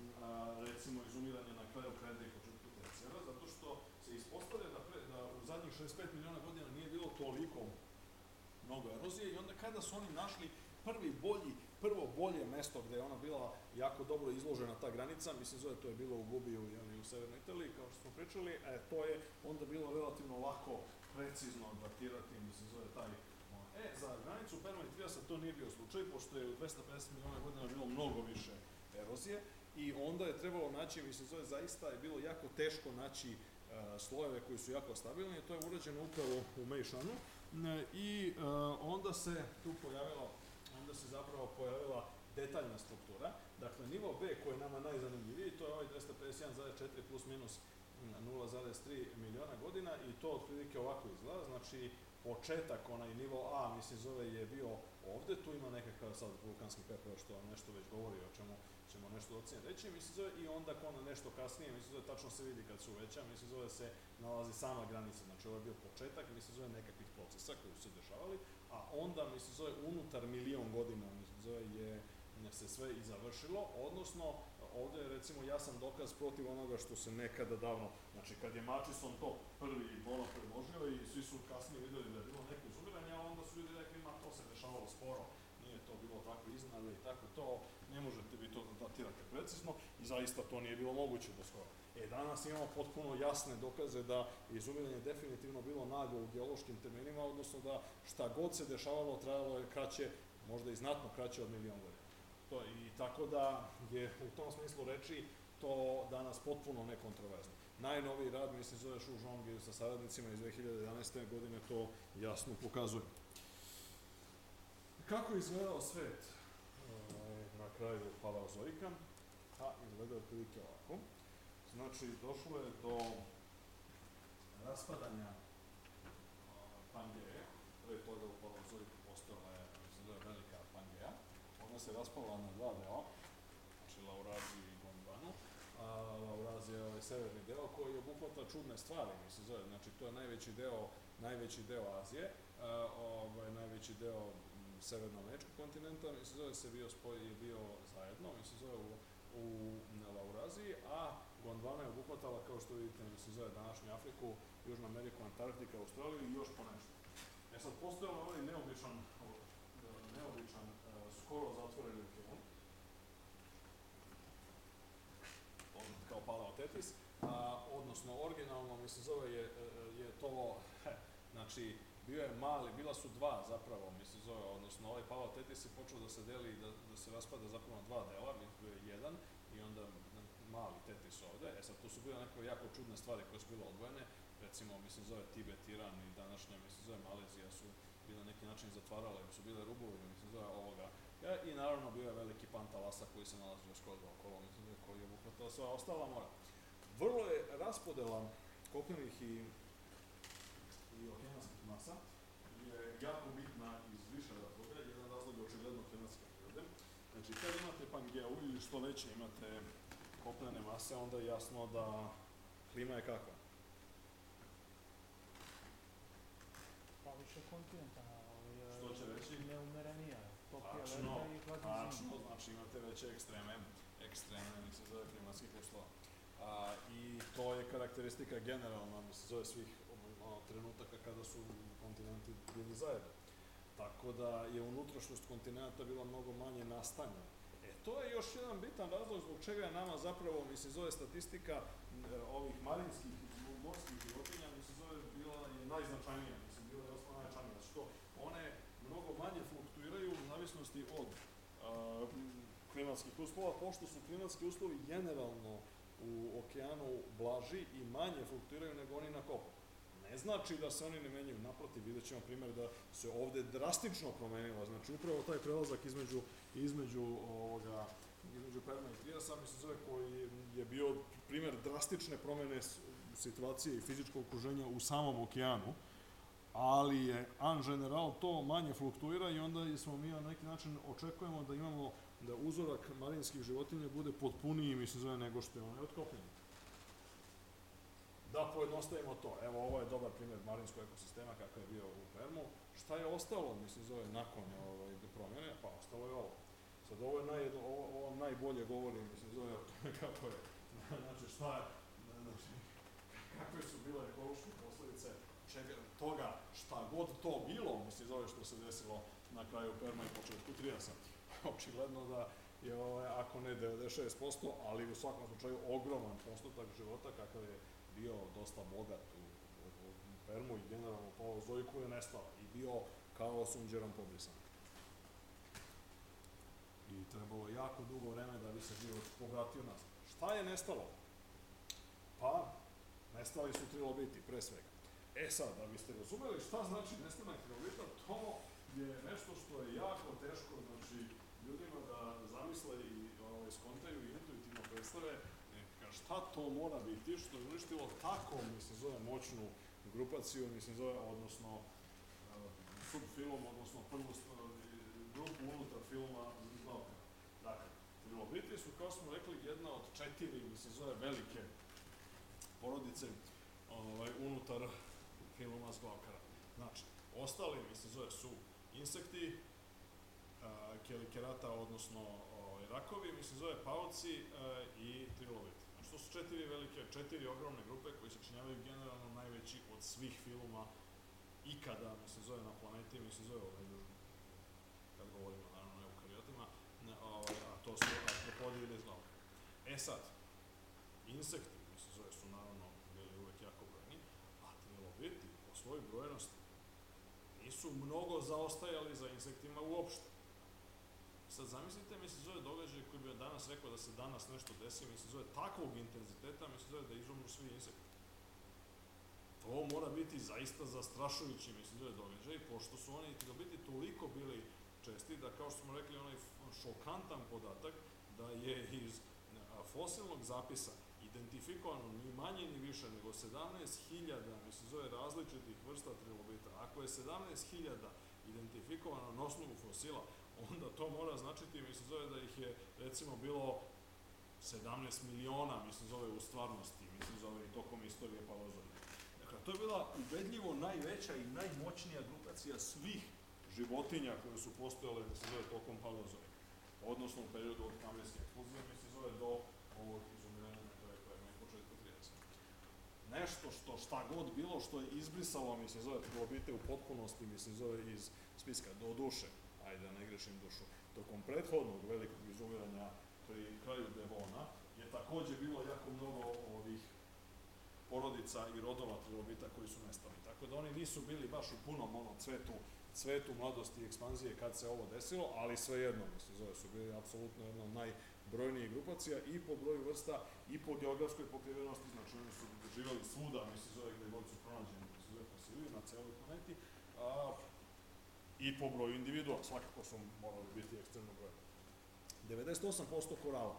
a, recimo, izumiranje na kraju krede i početku tercijara, zato što se ispostavlja da, pre, da u zadnjih šezdeset pet miliona godina nije bilo toliko mnogo erozije i onda kada su oni našli prvi bolji, prvo bolje mesto gde je ona bila jako dobro izložena ta granica, mislim zove to je bilo u Gubiju ili u severnoj Italiji, kao što smo pričali, e, to je onda bilo relativno lako, precizno datirati, mislim zove taj. E, za granicu Perma i Triasa to nije bio slučaj, pošto je u dvesta pedeset miliona godina bilo mnogo više erozije i onda je trebalo naći, mislim zove, zaista je bilo jako teško naći uh, slojeve koji su jako stabilni, to je urađeno upravo u Meishanu e, i uh, onda se tu pojavilo onda se zapravo pojavila detaljna struktura. Dakle, nivo B koji je nama najzanimljiviji, to je ovaj dvesta pedeset jedan zarez četiri plus minus nula zarez tri miliona godina i to otprilike ovako izgleda. Znači, početak, onaj nivo A, mislim, zove je bio ovde, tu ima nekakav sad vulkanski pepeo što vam nešto već govori, o čemu ćemo nešto ocjenje reći, mislim, zove, i onda onda nešto kasnije, mislim, zove, tačno se vidi kad su veća, mislim, zove se nalazi sama granica, znači ovo je bio početak, mislim, zove nekakvih procesa koji su se dešavali, a onda, mislim, zove unutar milion godina, mislim, zove je se sve i završilo, odnosno ovde je recimo jasan dokaz protiv onoga što se nekada davno, znači kad je Murchison to prvi ono predložio i svi su kasnije videli da je bilo neko izumiranje, a onda su ljudi rekli, ma to se dešavalo sporo, nije to bilo tako iznenadno i tako to, ne možete vi to da datirate precizno i zaista to nije bilo moguće do skoro. E, danas imamo potpuno jasne dokaze da izumiranje definitivno bilo naglo u geološkim terminima, odnosno da šta god se dešavalo trajalo je kraće, možda i znatno kraće od milion godina. To, i tako da je u tom smislu reči to danas potpuno nekontroverzno. Najnoviji rad, mislim, zove Xu Zhong sa saradnicima iz dve hiljade jedanaeste. godine to jasno pokazuje. Kako je izgledao svet na kraju paleozoika? A, izgleda otprilike ovako. Znači, došlo je do raspadanja Pangeje. Pre toga u paleozoiku postojala je, mislim, zove velika Pangeja. Ona se raspala na dva dela, znači Lauraziju i Gondvanu. A Laurazija je ovaj severni deo koji obuhvata čudne stvari, mislim, zove, znači to je najveći deo, najveći deo Azije, a, ovaj, najveći deo m, severnoameričkog kontinenta, mislim, zove se bio spoj je bio zajedno, mislim, zove u, u Lauraziji, a Gondvana je obuhvatala, kao što vidite, mislim, zove današnju Afriku, Južnu Ameriku, Antarktika, Australiju i još po nešto. E sad, postojalo ovaj neobičan, neobičan skoro zatvoreni okean. kao Paleotetis, a, odnosno originalno, mislim, zove je, je to, he, znači, bio je mali, bila su dva zapravo, mislim, zove, odnosno ovaj Paleotetis je počeo da se deli, da, da se raspada zapravo na dva dela, bio je jedan i onda mali Tetis ovde. E sad, tu su bile neke jako čudne stvari koje su bile odvojene, recimo, mislim, zove Tibet, Iran i današnja, mislim, zove Malezija su bile na neki način zatvarale, su bile rubovi, mislim, zove ovoga. Ja, i naravno bio je veliki Pantalasa koji se nalazio skoro okolo, mislim, zove, koji je obuhvatao sva ostala mora. Vrlo je raspodela kopnenih i, i okeanskih masa je jako bitna iz više razloga. Jedan razlog je očigledno klimatske prirode. Znači, kad imate Pangeu ili što veće imate kopnene mase, onda je jasno da klima je kakva? Pa više kontinentalna, ali Što će reći? neumerenija, toplije Tačno, leta i hladnije zime. tačno, znači imate veće ekstreme, ekstreme, mislim, zove klimatskih uslova. A, I to je karakteristika generalna, mislim, zove svih ono, trenutaka kada su kontinenti bili zajedno. Tako da je unutrašnjost kontinenta bila mnogo manje nastanjena. E, to je još jedan bitan razlog zbog čega je nama zapravo, mislim, zove statistika e, ovih marinskih morskih životinja, mislim, zove bila je najznačajnija, mislim, bila je osnovna najznačajnija, zato što one mnogo manje fluktuiraju u zavisnosti od a, klimatskih uslova, pošto su klimatski uslovi generalno u okeanu blaži i manje fluktuiraju nego oni na kopnu. Ne znači da se oni ne menjaju, naprotiv, vidjet ćemo primjer da se ovde drastično promenilo, znači upravo taj prelazak između, između, ovoga, između Perma i Triasa, mislim, zove koji je bio primjer drastične promene situacije i fizičkog okruženja u samom okeanu, ali je, an general, to manje fluktuira i onda smo mi na neki način očekujemo da imamo da uzorak marinskih životinja bude potpuniji, mislim, zove, nego što je onaj otkopljeni. Da pojednostavimo to, evo ovo je dobar primjer marinskog ekosistema kakav je bio u Permu. Šta je ostalo, mislim, zove, nakon ovaj, promjene? Pa ostalo je ovo. Sad ovo je najjedno, ovo, ovo najbolje govori, mislim, zove o tome kako je, znači šta je, znači, kakve su bile ekološke posljedice čega, toga šta god to bilo, mislim, zove što se desilo na kraju Perma i početku Triasa. Očigledno da je, ovaj, ako ne devedeset šest posto, ali u svakom slučaju ogroman postotak života kakav je bio dosta bogat u, u, u Permu i generalno u Paleozojku je nestala i bio kao sunđerom pobrisan. I trebalo jako dugo vreme da bi se život povratio nazad. Šta je nestalo? Pa, nestali su trilobiti, pre svega. E sad, da biste razumeli šta znači nestanak trilobita, to je nešto što je jako teško, znači, ljudima da zamisle i ovaj, skontaju i intuitivno predstave šta to mora biti, što je uništilo tako, mislim, zove moćnu grupaciju, mislim, zove, odnosno uh, subfilom, odnosno prvu grupu unutar filma Zlaukara. Dakle, trilobiti su, kao smo rekli, jedna od četiri, mislim, zove velike porodice ovaj, unutar filma Zlaukara. Znači, ostali, mislim, zove, su insekti, uh, kelikerata, odnosno ovaj, rakovi, mislim, zove paoci uh, i trilobiti. To su četiri velike, četiri ogromne grupe koji se činjavaju generalno najveći od svih filuma ikada, mislim, zove na planeti, mislim, zove ovaj, kad govorimo, naravno, o eukariotima, ovaj, a to su artropodi ili zlauk. E sad, insekti, mislim, zove su naravno bili uvek jako brojni, a trilobiti po svojoj brojnosti nisu mnogo zaostajali za insektima uopšte. Sad zamislite, mislim, zove događaj koji bi danas rekao da se danas nešto desi, mislim, zove takvog intenziteta, mislim, zove da izumru svi insekti. To mora biti zaista zastrašujući, mislim, zove događaj, pošto su oni trilobiti toliko bili česti da, kao što smo rekli, onaj šokantan podatak da je iz fosilnog zapisa identifikovano ni manje ni više nego sedamnaest hiljada, mislim, zove različitih vrsta trilobita. Ako je sedamnaest hiljada identifikovano na osnovu fosila, onda to mora značiti, mislim, zove da ih je, recimo, bilo sedamnaest miliona, mislim, zove u stvarnosti, mislim, zove i tokom istorije Paleozoika. Dakle, to je bila ubedljivo najveća i najmoćnija grupacija svih životinja koje su postojale, mislim, zove tokom Paleozoika. Odnosno u periodu od Kambrijanske eksplozije, mislim, zove do ovog izumiranja na kraju Perma i početku Triasa. Nešto što, šta god bilo što je izbrisalo, mislim, zove trilobite u potpunosti, mislim, zove iz spiska, do duše, ajde da ne grešim dušu, tokom prethodnog velikog izumiranja pri kraju Devona je takođe bilo jako mnogo ovih porodica i rodova trilobita koji su nestali. Tako da oni nisu bili baš u punom ono cvetu, cvetu mladosti i ekspanzije kad se ovo desilo, ali svejedno, mislim, zove su bili apsolutno jedna od najbrojnijih grupacija i po broju vrsta i po geografskoj pokrivenosti, znači oni su živali svuda, mislim, zove gde god su pronađeni, mislim, zove fosili na celoj planeti, a, i po broju individua, svakako su morali biti ekstremno brojni. devedeset osam posto korala,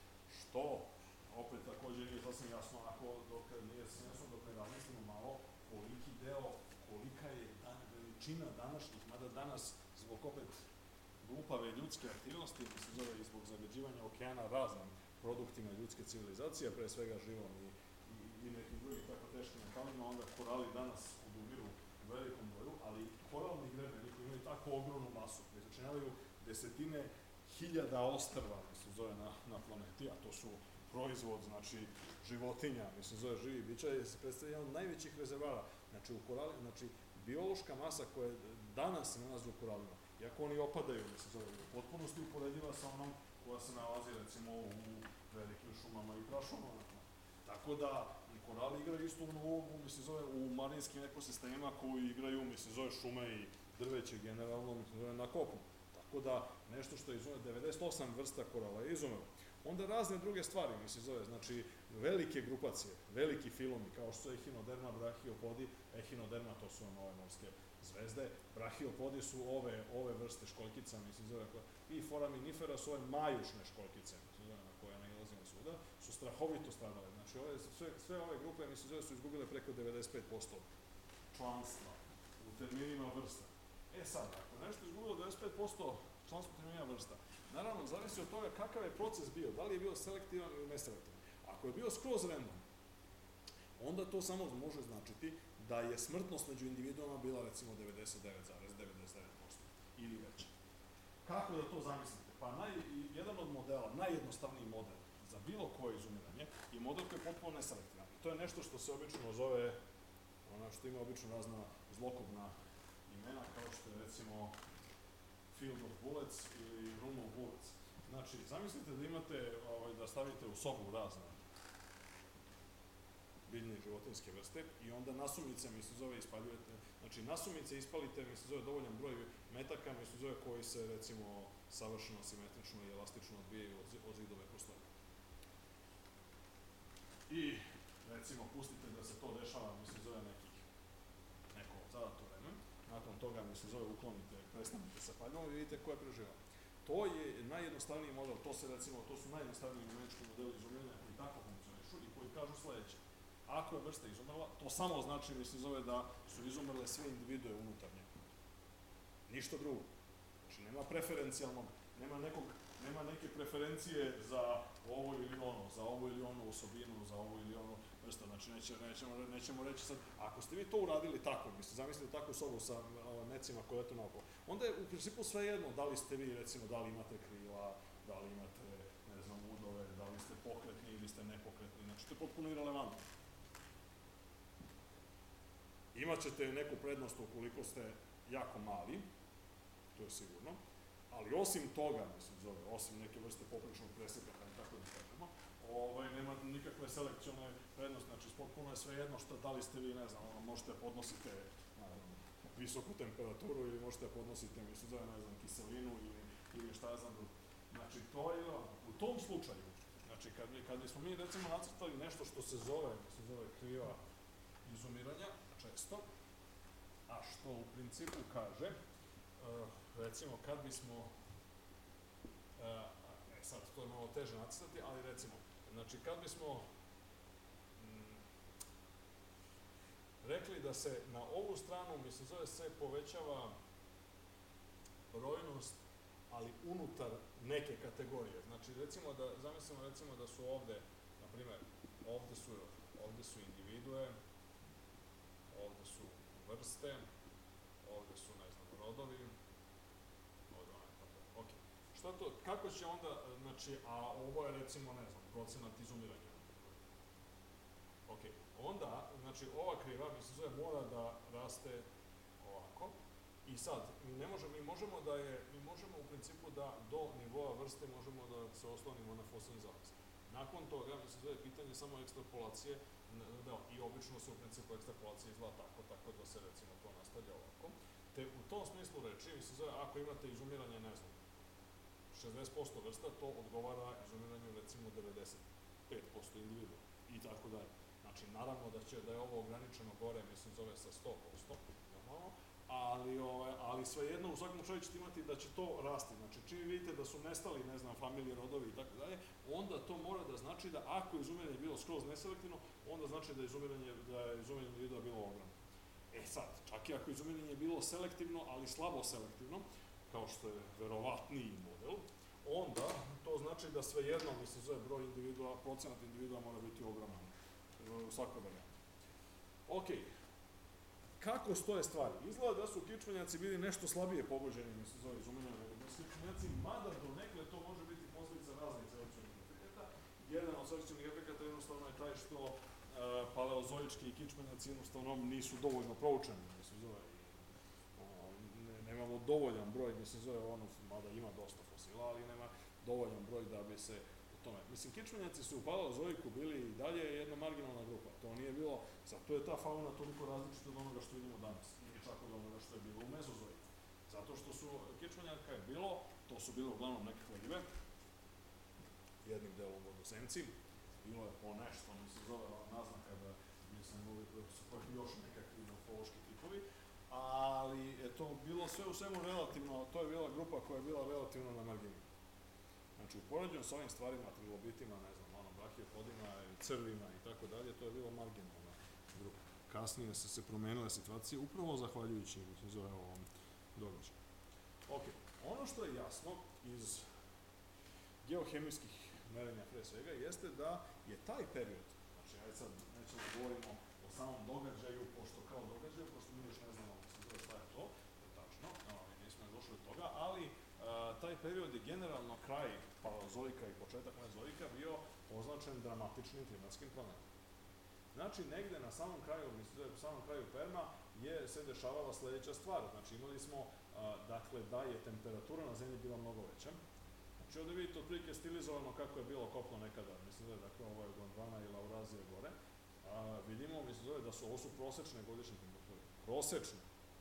što opet takođe nije sasvim jasno ako dok nije sasvim jasno dok ne razmislimo malo koliki deo, kolika je dan, veličina današnjih, mada danas zbog opet glupave ljudske aktivnosti, da se zove i zbog zagađivanja okeana raznim produktima ljudske civilizacije, pre svega živom i, i, i nekim drugim tako teškim metalima, onda korali danas odumiru u velikom broju, ali koralni grebeni koji imaju tako ogromnu masu, koji sačinjavaju desetine hiljada ostrva, se zove na, na planeti, a to su proizvod, znači, životinja, mislim, zove živi bića, je se predstavlja jedan od najvećih rezervara. Znači, u korali, znači, biološka masa koja danas se nalazi u koralima, iako oni opadaju, mislim, zove, u potpunosti uporediva sa onom koja se nalazi, recimo, u velikim šumama i prašumama. Tako da, i korali igraju istu ulogu, mislim, zove, u marinskim ekosistemima koji igraju, mislim, zove, šume i drveće generalno, mislim, zove, na kopnu. Tako da, nešto što je izumelo, devedeset osam vrsta korala je izumelo. Onda razne druge stvari, mislim, zove, znači, velike grupacije, veliki filomi, kao što su Echinoderma, Brachiopodi, Echinoderma, to su ono ove morske zvezde, Brachiopodi su ove, ove vrste školjkica, mislim, zove, i Foraminifera su ove majušne školjkice, mislim, zove, na koje nailazimo svuda, su strahovito stradale. Znači, ove, sve, sve ove grupe, mislim, zove, su izgubile preko devedeset pet posto članstva u terminima vrsta. E sad, ako nešto izgubilo devedeset pet posto članstva u terminima vrsta, naravno, zavisi od toga kakav je proces bio, da li je bio selektivan ili neselektivan. Ako je bio skroz random, onda to samo može značiti da je smrtnost među individuama bila recimo devedeset devet zarez devedeset devet posto ili veća. Kako da to zamislite? Pa naj, jedan od modela, najjednostavniji model za bilo koje izumiranje je model koji je potpuno neselektivan. I to je nešto što se obično zove, ono što ima obično razna zlokobna imena, kao što je recimo Field of Bullets ili Room of Bullets. Znači, zamislite da imate, ovaj, da stavite u sobu razne biljne i životinjske vrste i onda nasumice, mi se zove, ispaljujete, znači nasumice ispalite, mi se zove, dovoljan broj metaka, mi se zove, koji se, recimo, savršeno, simetrično i elastično odbijaju od, od zidove prostora. I, recimo, pustite da se to dešava, mi se zove, nekih, neko zadato vreme. Nakon toga, mi se zove, uklonite, prestanete sa paljom i vidite ko je preživao. To je najjednostavniji model, to se recimo, to su najjednostavniji numerički modeli izumiranja koji tako funkcionišu i koji kažu sledeće. Ako je vrsta izumrla, to samo znači, mi se zove, da su izumrle sve individue unutar nje. Ništa drugo. Znači, nema preferencijalnog, nema nekog, nema neke preferencije za ovo ili ono, za ovo ili onu osobinu, za ovo ili ono vrsta. Znači, neće, nećemo, nećemo reći sad, ako ste vi to uradili tako, mi ste zamislili takvu sobu sa o, mecima koje je to naokolo, onda je u principu sve jedno, da li ste vi, recimo, da li imate krila, da li imate, ne znam, udove, da li ste pokretni ili ste nepokretni, znači, to je potpuno irelevantno. Imaćete neku prednost ukoliko ste jako mali, to je sigurno, ali osim toga, mislim, zove, osim neke vrste poprečnog preseka, tako da kažemo, ovaj, nema nikakve selekcione prednosti, znači, potpuno je sve jedno što, da li ste vi, ne znam, ono, možete podnosite, ne znam, visoku temperaturu ili možete podnosite, mislim, zove, ne znam, kiselinu ili, ili šta ja znam drugo. Znači, to je, u tom slučaju, znači, kad, kad smo mi, recimo, nacrtali nešto što se zove, mislim, zove kriva izumiranja, često, a što u principu kaže, uh, recimo, kad bismo, uh, e sad, to je malo teže nacrtati, ali recimo, znači, kad bismo mm, rekli da se na ovu stranu, mislim, zove se, povećava brojnost, ali unutar neke kategorije. Znači, recimo da, zamislimo, recimo da su ovde, na primer, ovde su, ovde su individue, ovde su vrste, ovde su, ne znam, rodovi, ovde onaj, tako, ok. Šta to, kako će onda, znači, a ovo je, recimo, ne znam, procenat izumiranja. Ok, onda, znači, ova kriva, mi se zove, mora da raste ovako, i sad, mi ne možemo, mi možemo da je, mi možemo u principu da do nivoa vrste možemo da se oslonimo na fosilni zapis. Nakon toga, mislim, zove pitanje samo ekstrapolacije, da, i obično se u principu ekstrapolacija izgleda tako, tako da se recimo to nastavlja ovako. Te u tom smislu reči, mislim, zove, ako imate izumiranje, ne znam, šezdeset posto vrsta, to odgovara izumiranju recimo devedeset pet posto individua i tako dalje. Znači, naravno da će da je ovo ograničeno gore, mislim, zove sa sto posto, normalno, ali, ove, ali svejedno u svakom slučaju ćete imati da će to rasti. Znači, čim vidite da su nestali, ne znam, familije, rodovi i tako dalje, onda to mora da znači da ako je izumiranje bilo skroz neselektivno, onda znači da je izumiranje, da je izumiranje individua bilo ogromno. E sad, čak i ako je izumiranje bilo selektivno, ali slabo selektivno, kao što je verovatniji model, onda to znači da svejedno, mislim, zove broj individua, procenat individua mora biti ogroman u svakoj varijanti. Ok, kako stoje stvari? Izgleda da su kičmenjaci bili nešto slabije pogođeni, mislim, zove izumiranje nego kičmenjaci, mada do nekle to može biti posljedica raznih selekcionih efekata. Jedan od selekcionih efekata jednostavno je taj što uh, paleozoički kičmenjaci jednostavno nisu dovoljno proučeni, mislim, zove, ne, nemamo dovoljan broj, mislim, zove ono, mada ima dosta fosila, ali nema dovoljan broj da bi se u tome. Mislim, kičmenjaci su u paleozoiku bili i dalje jedna marginalna grupa, to nije bilo, zato je ta fauna toliko različita od onoga što vidimo danas, i čak od onoga što je bilo u mezozoiku. Zato što su kičmenjaka je bilo, to su bile uglavnom nekakve ribe, jednim delom vodosemci, bilo je po nešto, mislim, zove naznaka da mislim, su pak još nekakvi morfološki tipovi, ali je to bilo sve u svemu relativno, to je bila grupa koja je bila relativno na margini. Znači, u poređenju s ovim stvarima, trilobitima, ne znam, ono, brahiopodima, crvima i tako dalje, to je bilo marginalna grupa. Kasnije su se promenile situacije, upravo zahvaljujući, mislim, zove ovom događaju. Ok, ono što je jasno iz geohemijskih merenja pre svega, jeste da je taj period, znači, ajde sad nećemo da govorimo o samom događaju, pošto kao događaju, pošto mi još ne znamo šta je to, to je tačno, no, nismo još došli do toga, ali uh, taj period je generalno kraj paleozoika i početak mezozoika bio označen dramatičnim klimatskim promenama. Znači, negde na samom kraju, mislim, u samom kraju Perma je se dešavala sledeća stvar. Znači, imali smo, uh, dakle, da je temperatura na zemlji bila mnogo veća. Znači, ovde vidite otprilike stilizovano kako je bilo kopno nekada, mislim da je, dakle, ovo je Gondwana i Laurazija gore. A, vidimo, mislim da su, ovo su prosečne godišnje temperature. Prosečne.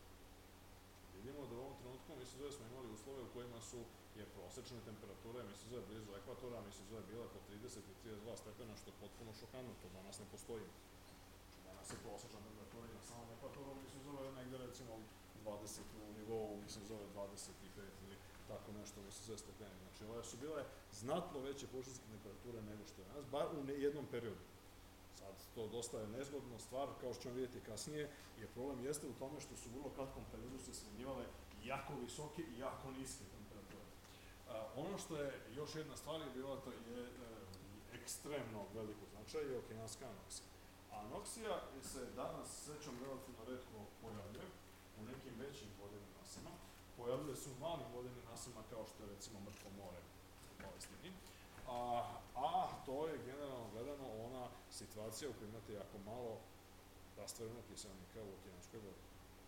Znači, vidimo da u ovom trenutku, mislim da smo imali uslove u kojima su je prosečne temperature, mislim da je blizu ekvatora, mislim da je bila po trideset i trideset dva stepena, što je potpuno šokantno, to danas ne postoji. Znači, danas je prosečna temperatura i na samom ekvatoru, mislim da je negde, recimo, dvadeset u nivou, mislim da je dvadeset pet ili tako nešto, mislim da je stepeni. Znači, ove su bile znatno veće površinske temperature nego što je danas, bar u jednom periodu. Sad, to dosta je nezgodna stvar, kao što ćemo vidjeti kasnije, jer problem jeste u tome što su u vrlo kratkom periodu se smenjivale jako visoke i jako niske temperature. A, ono što je još jedna stvar je bila, to je e, ekstremno veliko značaj, je okeanska anoksija. A anoksija se danas, srećom, relativno retko pojavljuje u nekim većim vodenim masama. Pojavljuje se u malim vodenim masama kao što je recimo Mrtvo more u Palestini. A, a to je generalno gledano ona situacija u kojoj imate jako malo rastvorenog kiseonika u okeanskoj vodi.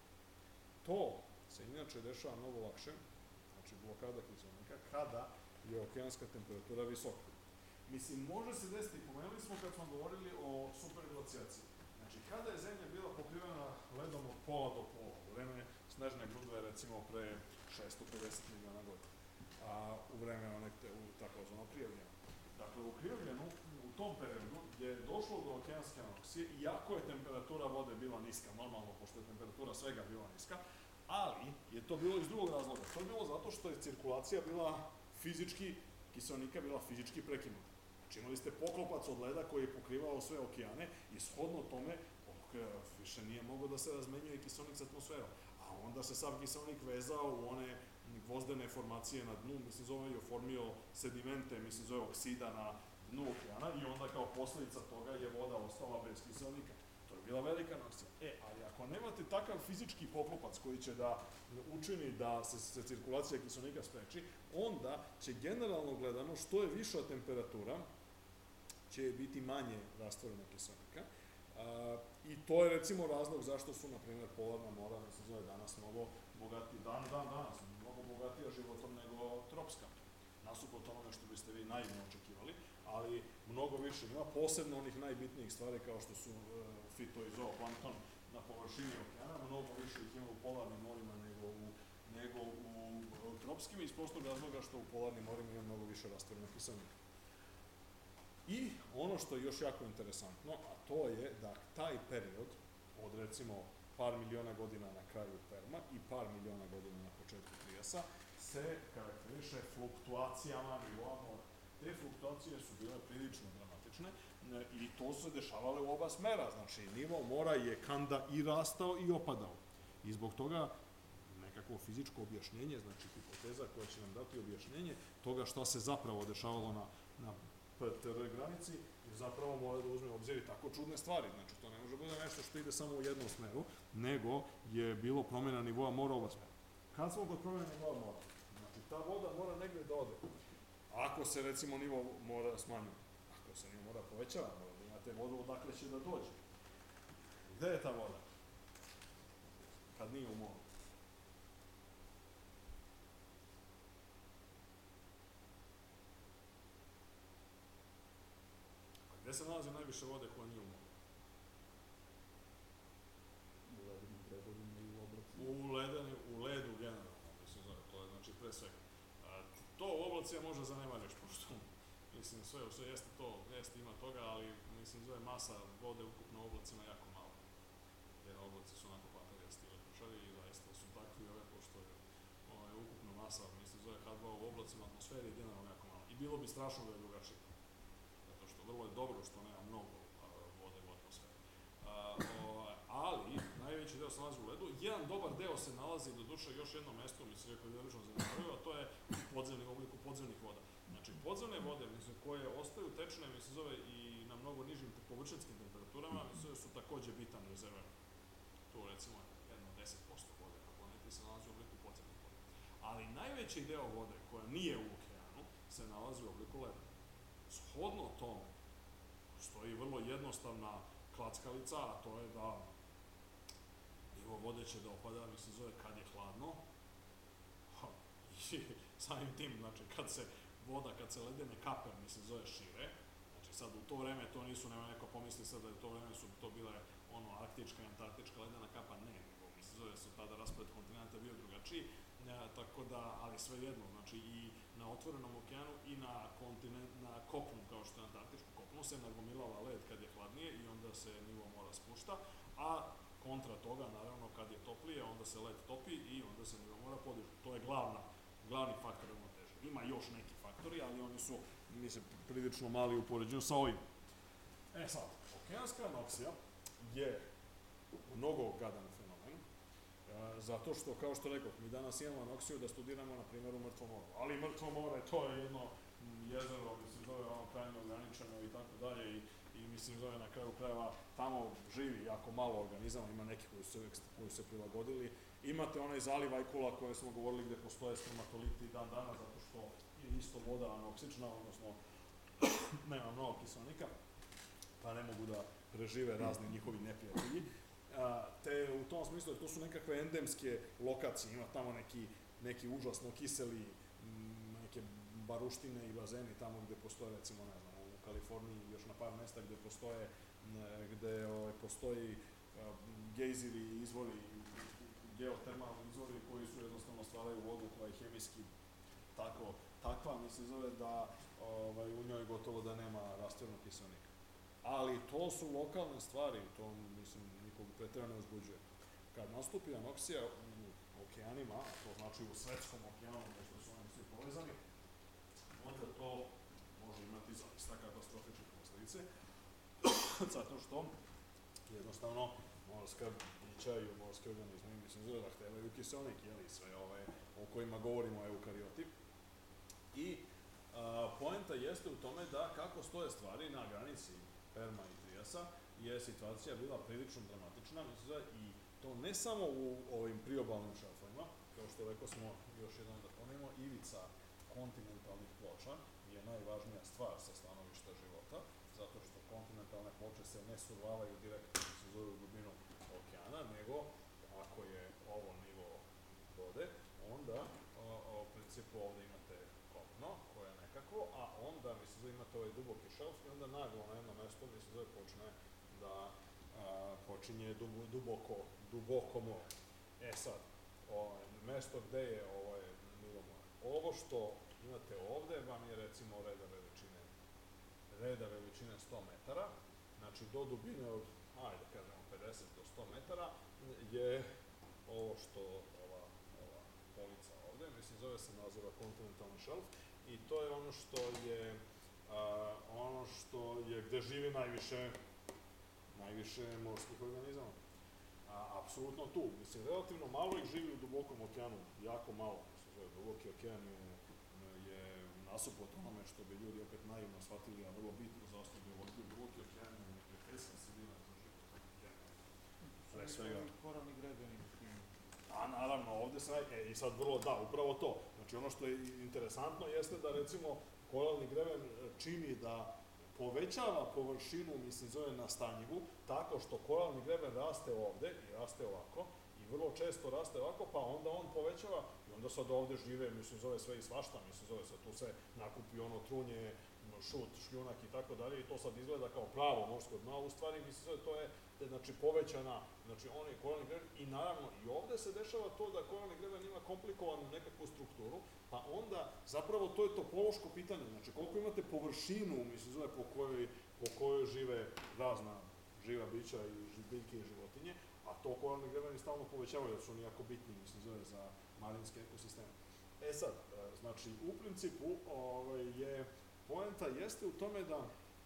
To se inače dešava mnogo lakše, znači blokada kiseonika, kada je okeanska temperatura visoka. Mislim, može se desiti, pomenuli smo kad smo govorili o superglacijaciji. Znači, kada je zemlja bila pokrivena ledom od pola do pola, u vreme snežne grudve, recimo, pre šesto pedeset miliona godina, a u vreme onek te, u takozvano Kriovljenu. Dakle, u Kriovljenu, u tom periodu, gdje je došlo do okeanske anoksije, iako je temperatura vode bila niska, normalno, pošto je temperatura svega bila niska, ali je to bilo iz drugog razloga. To je bilo zato što je cirkulacija bila fizički, kiseonika bila fizički prekinuta. Znači, imali ste poklopac od leda koji je pokrivao sve okeane i shodno tome više nije moglo da se razmenjuje kiseonik s atmosferom. A onda se sav kiseonik vezao u one gvozdene formacije na dnu, mislim, zove i oformio sedimente, mislim, zove oksida na dnu okeana i onda kao posljedica toga je voda ostala bez kiseonika. To je bila velika anoksija. E, ali ako nemate takav fizički poklopac koji će da učini da se, se cirkulacija kiseonika spreči, onda će generalno gledano što je viša temperatura, će biti manje rastvorena kiseonika. Uh, I to je recimo razlog zašto su, na primjer, polarna mora, da se zove danas mnogo bogatija, dan, dan, danas, mnogo bogatija životom nego tropska. Nasuprot onome što biste vi naivno očekivali, ali mnogo više. Ima posebno onih najbitnijih stvari kao što su uh, fito i zooplankton na površini okeana, mnogo više ih ima u polarnim morima nego u, nego u tropskim, iz prostog razloga što u polarnim morima ima mnogo više rastvorenog kiselnika. I ono što je još jako interesantno, a to je da taj period od recimo par miliona godina na kraju Perma i par miliona godina na početku Trijasa se karakteriše fluktuacijama nivoa mora. Te fluktuacije su bile prilično dramatične i to se dešavale u oba smera. Znači, nivo mora je kanda i rastao i opadao. I zbog toga nekakvo fizičko objašnjenje, znači hipoteza koja će nam dati objašnjenje toga šta se zapravo dešavalo na, na P T R granici, zapravo mora da uzme u obzir i tako čudne stvari. Znači, to ne može biti nešto što ide samo u jednom smeru, nego je bilo promjena nivoa mora u oba smera. Kad smo kod promjena nivoa mora? Znači, ta voda mora negde da ode. Ako se, recimo, nivo mora smanjuje, ako se nivo mora povećava, mora da imate vodu odakle će da dođe. Gde je ta voda? Kad nije u moru. Gde se nalazi najviše vode koja nije u moru? U ledenim bregovima i u oblacima. U ledeni, u ledu generalno, mislim, zove, to je znači pre svega. A, to u oblacima može zanemariš, pošto, mislim, sve, sve jeste to, jeste ima toga, ali, mislim, zove masa vode ukupno u oblacima jako malo. Jer oblaci su onako paterijasti ili pršavi i zaista su takvi ove, pošto je ovaj, ukupno masa, mislim, zove H dva u oblacima, atmosferi je generalno jako malo. I bilo bi strašno da je drugačije. Vrlo je dobro što nema mnogo a, vode u atmosferi. A, o, ali, najveći deo se nalazi u ledu. Jedan dobar deo se nalazi, do duše, još jedno mesto, mislim, rekao je delično zanimljivo, a to je podzemni u obliku podzemnih voda. Znači, podzemne vode, mislim, koje ostaju tečne, mislim, zove i na mnogo nižim površinskim temperaturama, mislim, su takođe bitan rezervar. Tu, recimo, jedno deset posto vode na planeti se nalazi u obliku podzemnih voda. Ali najveći deo vode, koja nije u okeanu, se nalazi u obliku leda. Shodno tome, postoji vrlo jednostavna klackalica, a to je da nivo vode će da opada, mislim, zove kad je hladno. Ha, i samim tim, znači, kad se voda, kad se ledene kape, mislim, zove šire, znači, sad u to vreme to nisu, nema neko pomisli sad da je to vreme su to bile, ono, arktička i antarktička ledena kapa, ne, nego, mislim, zove se tada raspred kontinenta bio drugačiji, ne, tako da, ali sve jedno, znači, i na otvorenom okeanu i na kontinent, na kopnu, kao što je antarktičku kopnu, se nagomilava led kad je hladnije i onda se nivo mora spušta, a kontra toga, naravno, kad je toplije, onda se led topi i onda se nivo mora podiže. To je glavna, glavni faktor ravnoteže. Ima još neki faktori, ali oni su, mislim, prilično mali u poređenju sa ovim. E sad, okeanska anoksija je mnogo gadan fenomen, zato što, kao što rekao, mi danas imamo anoksiju da studiramo, na primjer, u Mrtvom moru. Ali Mrtvo more, to je jedno jezero, mislim, zove ono krajnje ograničeno i tako dalje i, i mislim, zove na kraju krajeva, tamo živi jako malo organizama, ima neki koji su, koji se prilagodili. Imate onaj zaliv Ajkula koje smo govorili gde postoje spermatoliti dan dana, zato što je isto voda anoksična, odnosno nema mnogo kiselnika, pa ne mogu da prežive razni njihovi neprijatelji. A, te u tom smislu, to su nekakve endemske lokacije, ima tamo neki, neki užasno kiseli, m, neke baruštine i bazeni tamo gde postoje, recimo, ne znam, u Kaliforniji još na par mesta gde postoje, ne, gde o, postoji a, gejziri i izvori, geotermalni izvori koji su jednostavno stvaraju vodu koja je hemijski tako, takva, mi se zove da ovaj, u njoj gotovo da nema rastvornog kiselnika. Ali to su lokalne stvari, to, mislim, nikog pretjerano ne uzbuđuje. Kad nastupi anoksija u okeanima, to znači u svetskom okeanu, pošto su oni svi povezani, onda to može imati zaista katastrofične posledice, zato što jednostavno morska bića i morske organizme, mislim, zove da htevaju kiselnik, jeli, sve ove o kojima govorimo eukarioti. I a, poenta jeste u tome da kako stoje stvari na granici Perma i Trijasa je situacija bila prilično dramatična, mislim, i to ne samo u ovim priobalnim šelfovima, kao što rekao smo, još jednom da pomenemo, ivica kontinentalnih ploča je najvažnija stvar sa stanovišta života, zato što kontinentalne ploče se ne survavaju direktno, se zove u dubinu okeana, nego ako je ovo nivo vode, onda o, o, u principu ovde imate kopno koje je nekako, a onda, mislim, zove, imate ovaj duboki šelf i onda naglo na jedno mesto, mislim se zove, počne da a, počinje dubo, duboko, duboko more. E sad, ovaj, mesto gde je ovaj nivo mora. Ovo što imate ovde vam je recimo reda veličine, reda veličine sto metara, znači do dubine od, ajde kažemo, pedeset do sto metara je ovo što, ova, ova polica ovde, mislim zove se naziva kontinentalni šelf i to je ono što je, a, ono što je gde živi najviše, najviše morskih organizama. A, apsolutno tu, mislim, relativno malo ih živi u dubokom okeanu, jako malo, mislim zove, duboki okean je, je nasuprot onome što bi ljudi opet naivno shvatili, a vrlo bitno za ostalo biologiju, duboki okean je neprijateljska sredina za život. Pre svega. Koralni grebeni. A naravno, ovde se, e, i sad vrlo, da, upravo to. Znači, ono što je interesantno jeste da, recimo, koralni greben čini da povećava površinu, mislim, zove na stanjivu, tako što koralni greben raste ovde i raste ovako, i vrlo često raste ovako, pa onda on povećava, i onda sad ovde žive, mislim, zove sve i svašta, mislim, zove sad tu se nakupi ono trunje, šut, šljunak i tako dalje, i to sad izgleda kao pravo morsko dno, a u stvari, mislim, zove, to je, znači, povećana, znači, on je koralni greben, i naravno, i ovde se dešava to da koralni greben ima komplikovanu nekakvu strukturu, pa onda, zapravo, to je topološko pitanje, znači, koliko imate površinu, mislim, zove, po kojoj, po kojoj žive razna živa bića i biljke i životinje, a to koralni grebeni stalno povećavaju, jer su oni jako bitni, mislim, zove, za marinske ekosisteme. E sad, znači, u principu, ovaj, je, poenta jeste u tome da,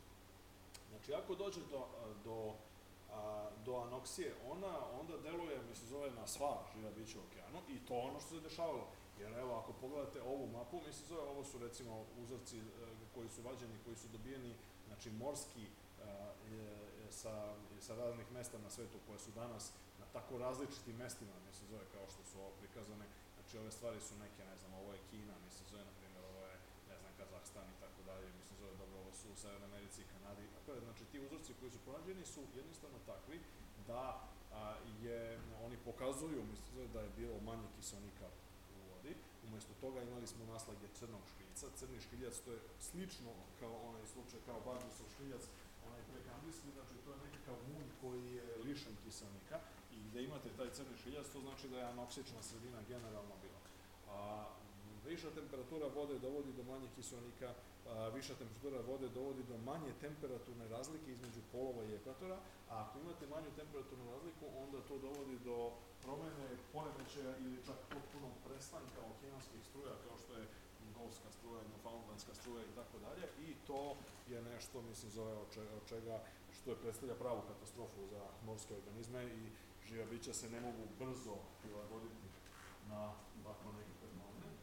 znači, ako dođe do, do A, do anoksije, ona onda deluje, mislim, zove na sva živa bića u okeanu i to ono što se dešavalo. Jer evo, ako pogledate ovu mapu, mislim, zove, ovo su recimo uzorci e, koji su vađeni, koji su dobijeni, znači, morski e, e, sa, sa raznih mesta na svetu koje su danas na tako različitim mestima, mislim, zove, kao što su ovo prikazane. Znači, ove stvari su neke, ne znam, ovo je Kina, mislim, zove, na primjer, ovo je, ne znam, Kazahstan i tako dalje, mislim, zove, dobro, ovo su u Severnoj Americi i Kanadi. Znači, ti uzorci koji su pronađeni su jednostavno takvi da a, je, oni pokazuju, mislim, da je bilo manje kiselnika u vodi. Umesto toga imali smo naslage crnog škriljaca. Crni škriljac, to je slično kao onaj slučaj, kao Barnusov škriljac, onaj prekambijski, znači to je nekakav mulj koji je lišen kiselnika i gde imate taj crni škriljac, to znači da je anoksična sredina generalno bila. A, viša temperatura vode dovodi do manje kiselnika, a, viša temperatura vode dovodi do manje temperaturne razlike između polova i ekvatora, a ako imate manju temperaturnu razliku, onda to dovodi do promene poremećaja ili čak potpunog prestanka okeanskih struja, kao što je Golfska struja, Newfoundlandska struja i tako dalje, i to je nešto, mislim, zove od čega, što je predstavlja pravu katastrofu za morske organizme i živa bića se ne mogu brzo prilagoditi na ovako nekakve promene.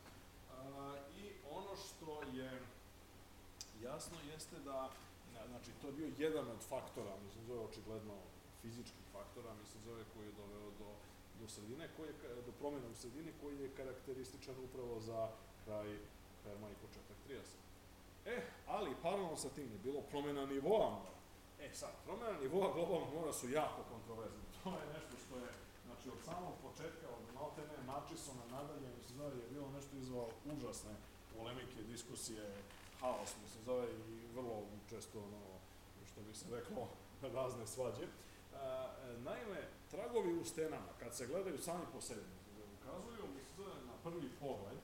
I ono što je jasno jeste da, znači, to je bio jedan od faktora, mislim, zove očigledno fizičkih faktora, mislim, zove koji je doveo do, do sredine, koji je, do promjena u sredini, koji je karakterističan upravo za kraj Perma i početak Trijasa. E, ali paralelno sa tim je bilo promjena nivoa mora. E sad, promjena nivoa globalnog mora su jako kontroverzne. To je nešto što je, znači, od samog početka, od maltene Marchisona nadalje, mislim, zove, je bilo nešto izvao užasne polemike, diskusije, haos, mislim, zove, i vrlo često, ono, što bi se reklo, razne svađe. E, naime, tragovi u stenama, kad se gledaju sami po sebi, ukazuju, mislim, zove, na prvi pogled,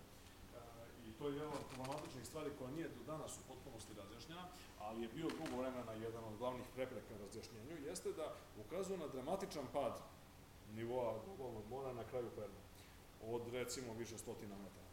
i to je jedna od problematičnih stvari koja nije do danas u potpunosti razjašnjena, ali je bio dugo vremena jedan od glavnih prepreka razjašnjenju, jeste da ukazuju na dramatičan pad nivoa globalnog mora na kraju Perma, od recimo više stotina metara.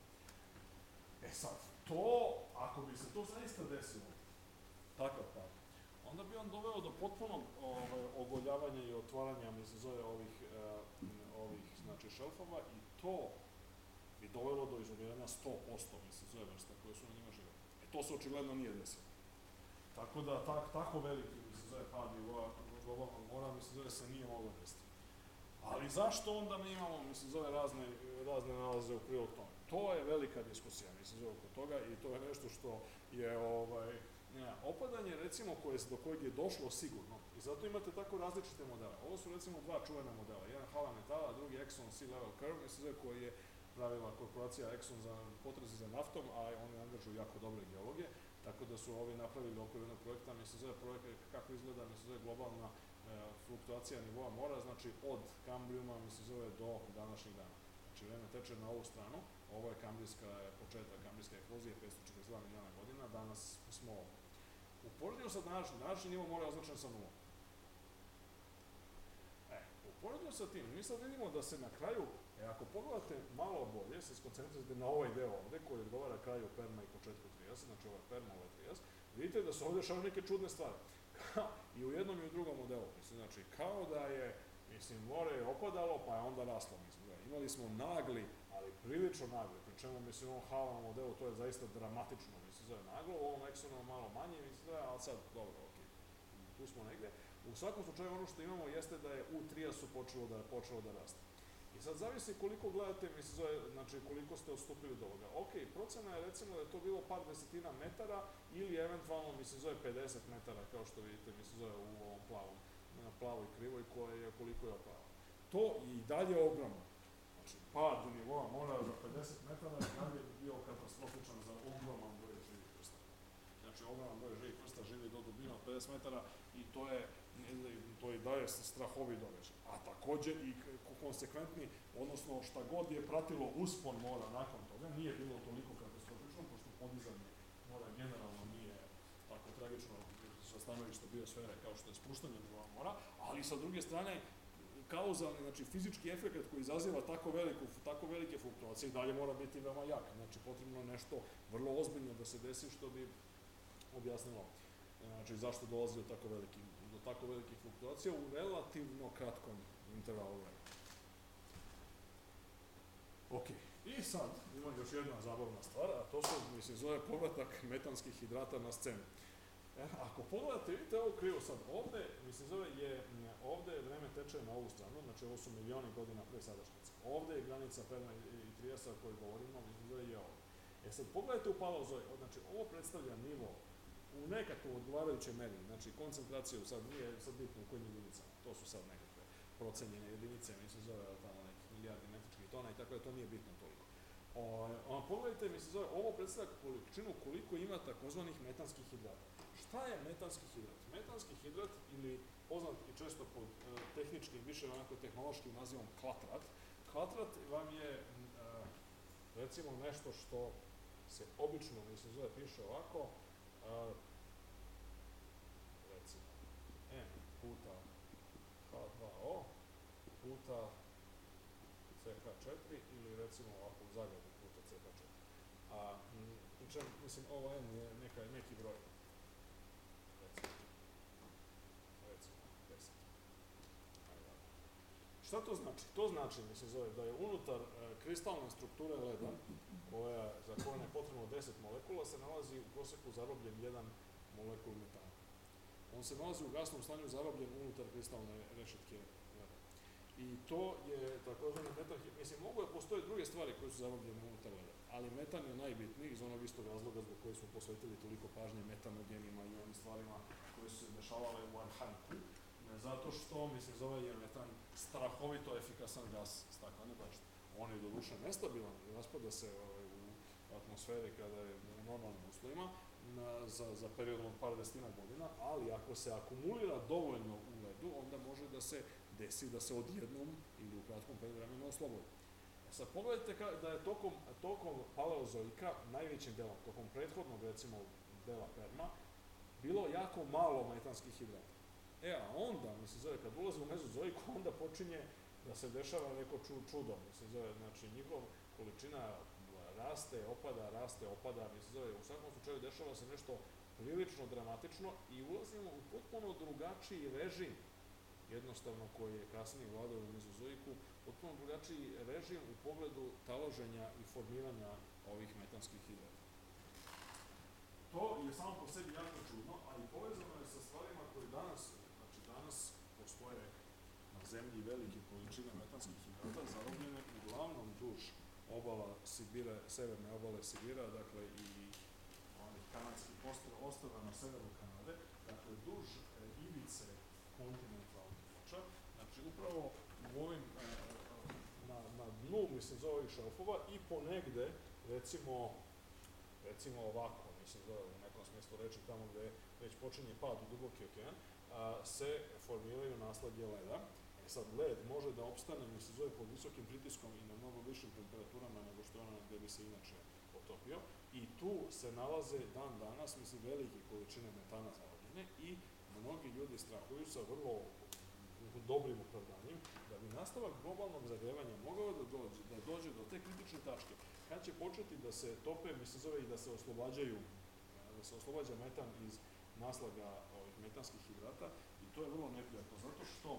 E sad, to, ako bi se to zaista desilo, takav pad, onda bi on doveo do potpunog ovaj, ogoljavanja i otvaranja, mislim, zove ovih, uh, ovih, znači, šelfova, i to bi dovelo do izumiranja sto posto, mislim, zove vrsta koje su na njima žive. E, to se očigledno nije desilo. Tako da, tak, tako veliki, mislim, zove pad nivoa globalnog mora, mislim, zove se nije moglo desiti. Ali zašto onda mi imamo, mislim, zove razne, razne nalaze u prilog tome? To je velika diskusija, mislim, zove oko toga, i to je nešto što je, ovaj, ne, opadanje, recimo, koje, do kojeg je došlo sigurno, i zato imate tako različite modele. Ovo su, recimo, dva čuvena modela, jedan Hala Metala, a drugi Exxon Sea Level Curve, mislim, zove, koji je pravila korporacija Exxon za potrazi za naftom, a oni angažuju jako dobre geologe. tako da su ovi napravili oko jednog projekta, mi se zove projekat kako izgleda, mi se zove globalna e, fluktuacija nivoa mora, znači od Kambrijuma mi se zove do današnjih dana. Znači vreme teče na ovu stranu, ovo je kambrijska, početak kambrijske eksplozije, petsto četrdeset dva miliona godina, danas smo ovdje. U poređenju sa današnjim, današnji nivo mora je označen sa nulom. E, u poređenju sa tim, mi sad vidimo da se na kraju, e, ako pogledate malo bolje, se skoncentrirate na ovaj deo ovde, koji odgovara kraju Perma i početku Trijasa, znači ovo je Perma, ovo je Trijas, vidite da se ovde dešavaju neke čudne stvari. I u jednom i u drugom modelu, mislim, znači, kao da je, mislim, more je opadalo, pa je onda raslo, mislim, da imali smo nagli, ali prilično nagli, pri čemu, mislim, u ovom Haaland modelu to je zaista dramatično, mislim, zove naglo, u ovom Exxonu malo manje, mislim, da, ali sad, dobro, okej, tu smo negde. U svakom slučaju, ono što imamo jeste da je u Trijasu počelo da, počelo da raste. I sad zavisi koliko gledate, mislim, zove, znači, koliko ste odstupili do ovoga. Okej, procena je, recimo, da je to bilo par desetina metara ili eventualno, mislim, zove pedeset metara, kao što vidite, mislim, zove u ovom plavom, na plavoj krivoj, koja je koliko je opala. To je i dalje ogromno. Znači, pad nivoa mora za pedeset metara i dalje bi bio katastrofičan za ogroman broj živih vrsta. Znači, ogroman broj živih vrsta živi do dubina od pedeset metara i to je, to je daje strahovit događaj. A takođe i konsekventni, odnosno šta god je pratilo uspon mora nakon toga, nije bilo toliko katastrofično, pošto podizanje mora generalno nije tako tragično sa stanovišta biosfere kao što je spuštanje nivoa mora, ali sa druge strane, kauzalni, znači fizički efekt koji izaziva tako, veliku, tako velike fluktuacije i dalje mora biti veoma jak. Znači, potrebno je nešto vrlo ozbiljno da se desi što bi objasnilo znači, zašto dolazi do tako velikih, do tako velikih fluktuacija u relativno kratkom intervalu vremena. Ok, i sad ima još jedna zabavna stvar, a to se, mislim, zove povratak metanskih hidrata na scenu. E, ako pogledate, vidite ovo krivo sad, ovde, mislim, zove je, ovde je vreme teče na ovu stranu, znači ovo su milioni godina pre sadašnjice. Ovde je granica Perma i Trijasa o kojoj govorimo, mislim, zove je ovde. E sad, pogledajte u paleozoj, znači ovo predstavlja nivo u nekakvom odgovarajućoj meri, znači koncentraciju, sad nije sad bitno u kojim jedinicama, to su sad nekakve procenjene jedinice, mislim, zove tamo nekih milijardi metričkih tona i tako da to nije bitno toliko. O, a pogledajte, mislim, zove, ovo predstavlja količinu koliko ima takozvanih metanskih hidrata. Šta je metanski hidrat? Metanski hidrat, ili poznat i često pod e, tehničkim, više onako tehnološkim nazivom klatrat. Klatrat vam je, e, recimo, nešto što se obično, mislim, zove, piše ovako, e, recimo, M puta H dva O puta C H četiri, ili recimo ovako u zagradi puta C H četiri. A, m, mislim, ovo N je neka, neki broj. Šta to znači? To znači, mislim, zove, da je unutar e, kristalne strukture leda, koja, za koju je potrebno deset molekula, se nalazi u proseku zarobljen jedan molekul metana. On se nalazi u gasnom stanju zarobljen unutar kristalne rešetke leda. I to je takozvani metan, mislim, mogu da postoje druge stvari koje su zarobljene unutar leda, ali metan je najbitniji iz onog istog razloga zbog koje smo posvetili toliko pažnje metanogenima i onim stvarima koje su se dešavale u arhaiku. Zato što, mislim, zove je metan strahovito efikasan gas staklene bašte. On je doduše nestabilan i raspada se ovaj, u atmosferi kada je u normalnim uslovima na, za, za periodom od par desetina godina, ali ako se akumulira dovoljno u ledu, onda može da se desi da se odjednom ili u kratkom periodu vremena oslobodi. E sad, pogledajte ka, da je tokom, tokom paleozoika, najvećim delom, tokom prethodnog, recimo, dela Perma, bilo jako malo metanskih hidrata. E, a onda, mislim, zove, kad ulazi u mezozoiku, onda počinje da se dešava neko ču, čudo, mislim, zove, znači, njihov količina raste, opada, raste, opada, mislim, zove, u svakom slučaju dešava se nešto prilično dramatično i ulazimo u potpuno drugačiji režim, jednostavno, koji je kasnije vladao u mezozoiku, potpuno drugačiji režim u pogledu taloženja i formiranja ovih metanskih hidrata. To je samo po sebi jako čudno, ali povezano je sa stvarima koje danas, znači danas postoje na zemlji velike količine metanskih hidrata zarobljene uglavnom duž obala Sibira, severne obale Sibira, dakle i onih kanadskih ostrva na severu Kanade, dakle duž e, ivice kontinentalnih ploča, znači upravo u ovim, e, na, na dnu, mislim, za ovih šelfova i ponegde, recimo, recimo ovako, mislim zove u nekom smislu reči tamo gde već počinje pad u duboki okean, a, se formiraju naslage leda. E sad, led može da opstane, mislim zove, pod visokim pritiskom i na mnogo višim temperaturama nego što je ono gde bi se inače potopio. I tu se nalaze dan danas, mislim, velike količine metana zarobljene i mnogi ljudi strahuju sa vrlo dobrim opravdanjem da bi nastavak globalnog zagrevanja mogao da dođe, da dođe do te kritične tačke kad će početi da se tope, mislim zove, i da se oslobađaju, da se oslobađa metan iz naslaga ovih metanskih hidrata i to je vrlo neprijatno, zato što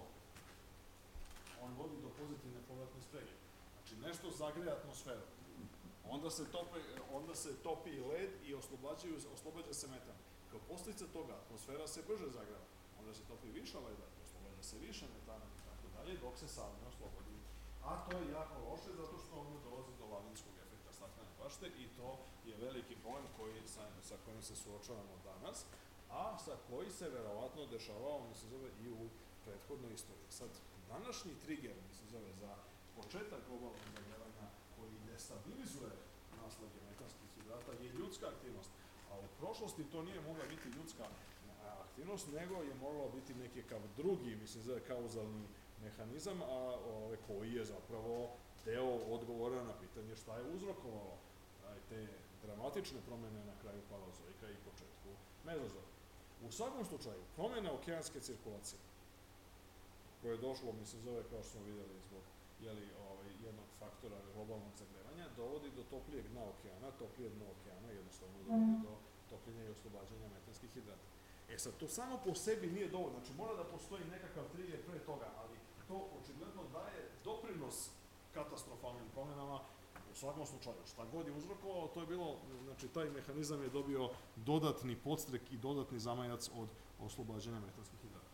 on vodi do pozitivne povratne sprege. Znači, nešto zagreje atmosferu, onda se, tope, onda se topi led i oslobađaju, oslobađa se metan. Kao posljedica toga, atmosfera se brže zagreva, onda se topi više leda, oslobađa se više metana i tako dalje, dok se sam ne oslobodi. A to je jako loše, zato što onda dolazi do lavinskog efekta staklene bašte i to je veliki problem koji, sa, sa kojim se suočavamo danas, a sa koji se verovatno dešavao, mislim zove, i u prethodnoj istoriji. Sad, današnji trigger, mislim zove, za početak globalnog zagrevanja koji destabilizuje naslage metanskih hidrata je ljudska aktivnost, a u prošlosti to nije mogla biti ljudska aktivnost, nego je moglo biti neki kao drugi, mislim zove, kauzalni mehanizam, a ove, koji je zapravo deo odgovora na pitanje šta je uzrokovalo te dramatične promene na kraju paleozoika i početku mezozoika. U svakom slučaju, promjena okeanske cirkulacije, koje je došlo, mislim zove, kao što smo vidjeli, zbog jeli, ovaj, jednog faktora globalnog zagrevanja, dovodi do toplijeg dna okeana, toplije dno okeana jednostavno dovodi do topljenja i oslobađanja metanskih hidrata. E sad, to samo po sebi nije dovoljno, znači mora da postoji nekakav trigger pre toga, ali to očigledno daje doprinos katastrofalnim promjenama u svakom slučaju. Šta god je uzrokovalo, to je bilo, znači taj mehanizam je dobio dodatni podstrek i dodatni zamajac od oslobađanja metanskih hidrata.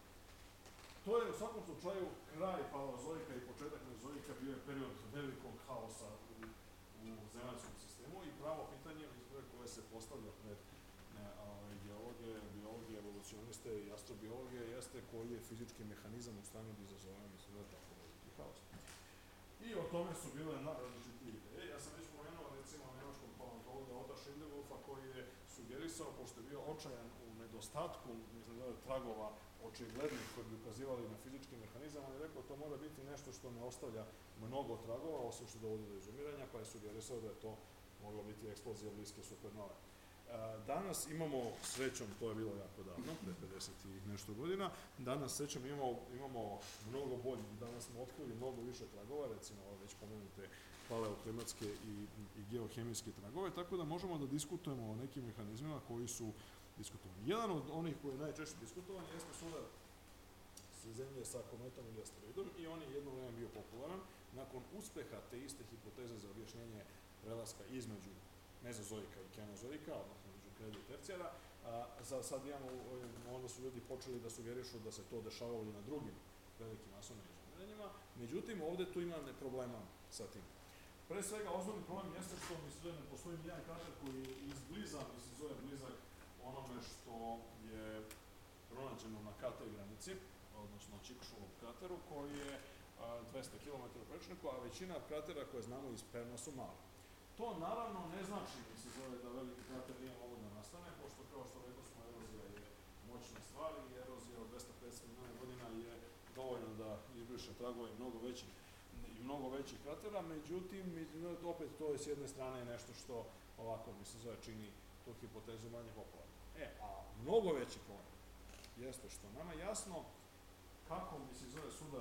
To je u svakom slučaju kraj paleozoika i početak mezozoika, bio je period velikog haosa u, u zemaljskom sistemu i pravo pitanje koje se postavlja pred geologe, biologe, evolucioniste i astrobiologe jeste koji je fizički mehanizam u stanju da izazove, mislim da je tako veliki haos. I o tome su bile različite ideje. Ja sam već pomenuo, recimo, nemačkog paleontologa Ota Schindlerhoffa koji je sugerisao, pošto je bio očajan u nedostatku, mislim da je tragova očiglednih koji bi ukazivali na fizički mehanizam, on je rekao to mora biti nešto što ne ostavlja mnogo tragova, osim što dovodi do izumiranja, pa je sugerisao da je to mogla biti eksplozija bliske supernove. Danas imamo, srećom, to je bilo jako davno, pre pedeset i nešto godina, danas srećom imamo, imamo mnogo bolji, danas smo otkrili mnogo više tragova, recimo ove već pomenute paleoklimatske i, i geohemijske tragove, tako da možemo da diskutujemo o nekim mehanizmima koji su diskutovani. Jedan od onih koji je najčešće diskutovan jeste sudar sa zemlje sa kometom ili asteroidom i on je jedno vreme bio popularan nakon uspeha te iste hipoteze za objašnjenje prelaska između mezozoika i kenozoika, odnosno među kredi i tercijara, a za, sad imamo, onda su ljudi počeli da sugerišu da se to dešavalo i na drugim velikim masovnim izumiranjima, međutim ovde tu ima ne problema sa tim. Pre svega, osnovni problem jeste što mi se zove ne postoji nijedan krater koji je izbliza, mi se zove blizak onome što je pronađeno na K T granici, odnosno Chicxulub krateru, koji je a, dvesta kilometara u prečniku, a većina kratera koje znamo iz Perma su mali. To naravno ne znači, mi se zove, da veliki krater nije mogo da nastane, pošto kao što rekao smo, erozija je moćna stvar i erozija od dvesta pedeset miliona godina je dovoljno da izbriše tragove mnogo većih i mnogo većih kratera, međutim, opet to je s jedne strane nešto što ovako, mi se zove, čini tu hipotezu manje popularno. E, a mnogo veći problem jeste što nama jasno kako, mi se zove, sudar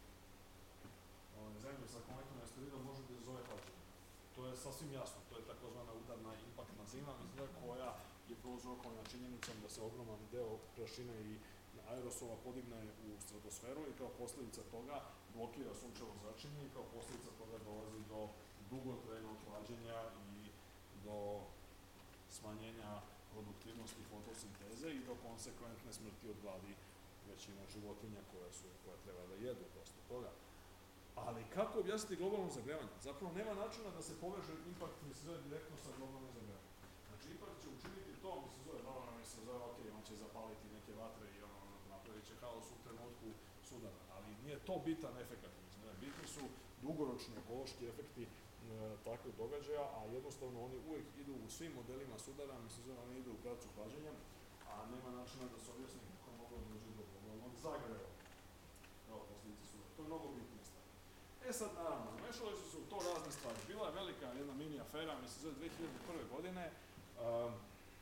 zemlje sa kometom i asteroidom može da izazove hlađenje. To je sasvim jasno, to je takozvana udarna impaktna zima, mislim, koja je prouzrokovana činjenicom da se ogroman deo prašine i aerosola podigne u stratosferu i kao posljedica toga blokira sunčevo zračenje i kao posljedica toga dolazi do dugotrajnog hlađenja i do smanjenja produktivnosti fotosinteze i do konsekventne smrti od gladi većina životinja koja su, koja treba da jedu dosta toga. Ali kako objasniti globalno zagrevanje? Zapravo nema načina da se poveže impakt, mi se zove, direktno sa globalnim zagrevanjem. Znači, impakt će učiniti to, mi se zove, normalno mi se zove, ok, on će zapaliti neke vatre i ono, napravit će haos u trenutku sudara, ali nije to bitan efekt, mislim, bitni su dugoročni ekološki efekti takvih događaja, a jednostavno oni uvijek idu u svim modelima sudara, mislim, oni idu u pravcu hlađenja, a nema načina da se objasni kako je moglo doći do globalnog zagreva kao posljedice sudara. To je mnogo bitnije stvar. E sad, naravno, mešali su se u to razne stvari. Bila je velika jedna mini afera, mislim, zove dve hiljade prve. godine, um,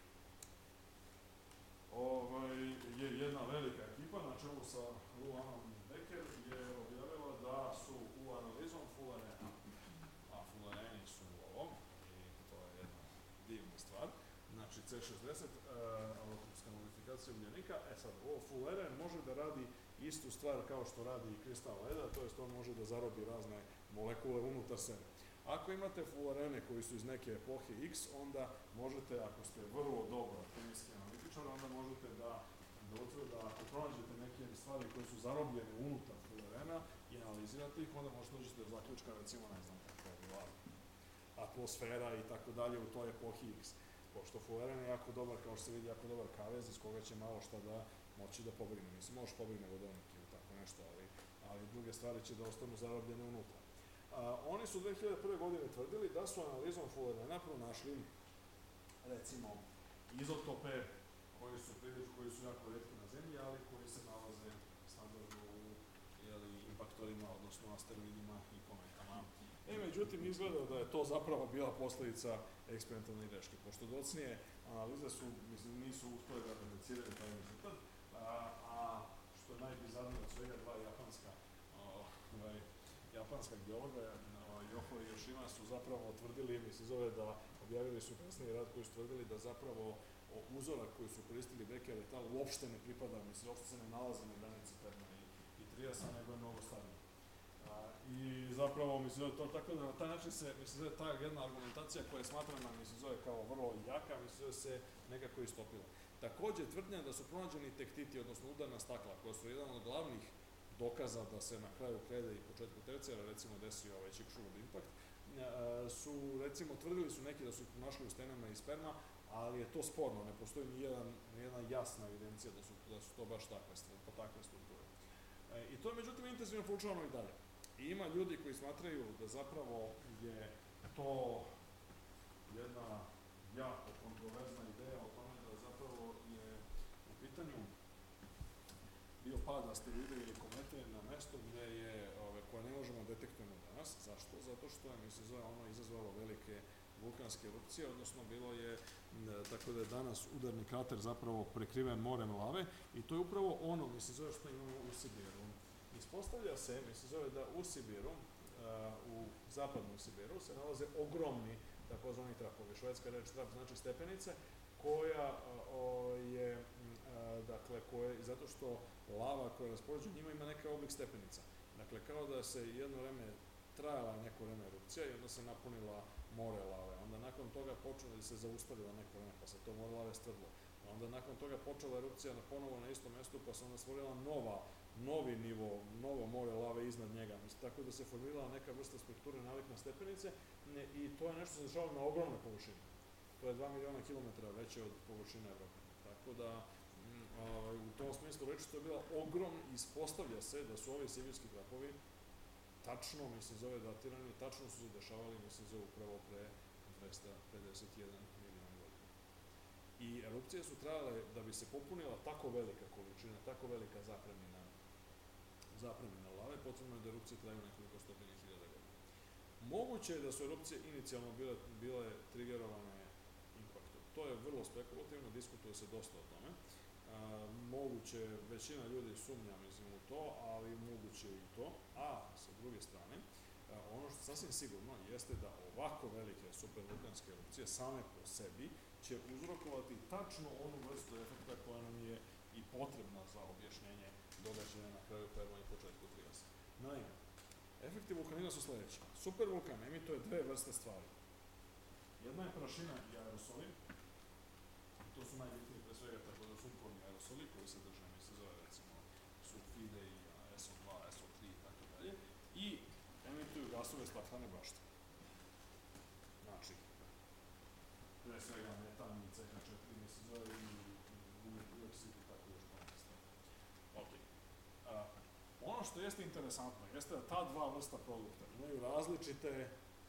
ovaj, je jedna velika ekipa na čelu sa Luanom Becker je objavila da su u analizom fularena, a fulareni su ovo, i to je jedna divna stvar, znači C šezdeset, alotropska modifikacija ugljenika. E sad, ovo fuleren može da radi istu stvar kao što radi i kristal leda, to jest on može da zarobi razne molekule unutar sebe. Ako imate fularene koji su iz neke epohe X, onda možete, ako ste vrlo dobro kemijski analitičar, onda možete da, da utvrdite, da ako pronađete neke stvari koje su zarobljene unutar fularena i analizirate ih, onda možete doći do zaključka, recimo, ne znam kako je bila atmosfera i tako dalje u toj epohi X. Pošto fuleren je jako dobar, kao što se vidi, jako dobar kavez iz koga će malo šta da moći da pobegne. Mislim, možeš pobegne vodonik ili tako nešto, ali, ali druge stvari će da ostanu zarobljene unutra. A, oni su dve hiljade prve. godine tvrdili da su analizom fulerena pronašli, recimo, izotope koji su, koji su jako retki na zemlji, ali koji se nalaze standardno u jeli, impaktorima, odnosno asteroidima i kometama. E, međutim, izgleda da je to zapravo bila posljedica eksperimentalne greške, pošto docnije analize su, mislim, nisu uspjeli da repliciraju taj rezultat, a, a što je najbizarnije od svega, dva japanska, ovaj, japanska geologa, Yoko i Yoshima, su zapravo utvrdili, mislim, zove da objavili su kasniji rad koji su tvrdili da zapravo uzorak koji su koristili Becker et al. Uopšte ne pripada, mislim, uopšte se ne nalazi na granici Perma i, i Triasa, nego je mnogo stariji. I zapravo, mislim, to tako da na taj način se, mislim, zove ta jedna argumentacija koja je smatrana, mislim, zove kao vrlo jaka, mislim, zove se nekako istopila. Također, tvrdnja da su pronađeni tektiti, odnosno udarna stakla, koja su jedan od glavnih dokaza da se na kraju krede i početku tercijara, recimo, desio ovaj Chicxulub impact, su, recimo, tvrdili su neki da su našli u stenama i sperma, ali je to sporno, ne postoji ni jedan, ni jedna jasna evidencija da su, da su to baš takve, pa takve strukture. I to je, međutim, intenzivno proučavano i dalje. I ima ljudi koji smatraju da zapravo je to jedna jako kontroverzna ideja o tome da zapravo je u pitanju bio pad asteroide ili komete na mesto gdje je, ove, koje ne možemo detektujemo danas. Zašto? Zato što je, mislim, zove, ono izazvalo velike vulkanske erupcije, odnosno bilo je, tako da je danas udarni krater zapravo prekriven morem lave i to je upravo ono, mislim, zove, što imamo u Sibiru. Ispostavlja se, mislim, zove da u Sibiru, uh, u zapadnom Sibiru, se nalaze ogromni takozvani trapovi. Švedska reč trap znači stepenice, koja uh, o, je, uh, dakle, koje, zato što lava koja je raspoređena njima ima neka oblik stepenica. Dakle, kao da se jedno vreme trajala neko vreme erupcija i onda se napunila more lave. Onda nakon toga počela da se zaustavila neko vreme, pa se to more lave stvrdlo. Onda nakon toga počela erupcija na ponovo na istom mjestu, pa se onda stvorila nova novi nivo, novo more lave iznad njega. Mislim, tako da se formirala neka vrsta strukture nalik na stepenice ne, i to je nešto se dešava na ogromnoj površini. To je dva miliona kilometara veće od površine Evrope. Tako da m, a, u tom smislu reći to je bila ogromna, ispostavlja se da su ovi sibirski trapovi tačno, mislim, zove datirani, tačno su se dešavali, mislim, zove upravo pre dvesta pedeset jedan miliona godina. I erupcije su trajale da bi se popunila tako velika količina, tako velika zapremina zapremina lave, potrebno je da erupcije traju nekoliko stotine hiljada godina. Moguće je da su erupcije inicijalno bile, bile triggerovane impaktom. To je vrlo spekulativno, diskutuje se dosta o tome. A, moguće, većina ljudi sumnja, mislim, u to, ali moguće i to. A, sa druge strane, a, ono što sasvim sigurno jeste da ovako velike supervulkanske erupcije same po sebi će uzrokovati tačno onu vrstu efekta koja nam je i potrebna za objašnjenje događaja na kraju Perma i početku Triasa. Naime, efekti vulkanizma su sljedeći. Supervulkan emituje dve vrste stvari. Jedna je prašina i aerosoli. To su najbitniji pre svega tako da sumporni aerosoli koji se drže, mi se zove recimo sulfide i S O dva, S O tri i tako dalje. I emituju gasove staklene bašte. Znači, pre svega metan i C H četiri, mi se zove i ugljen dioksid i tako još malo stvari. Ok. A, ono što jeste interesantno jeste da ta dva vrsta produkta imaju različite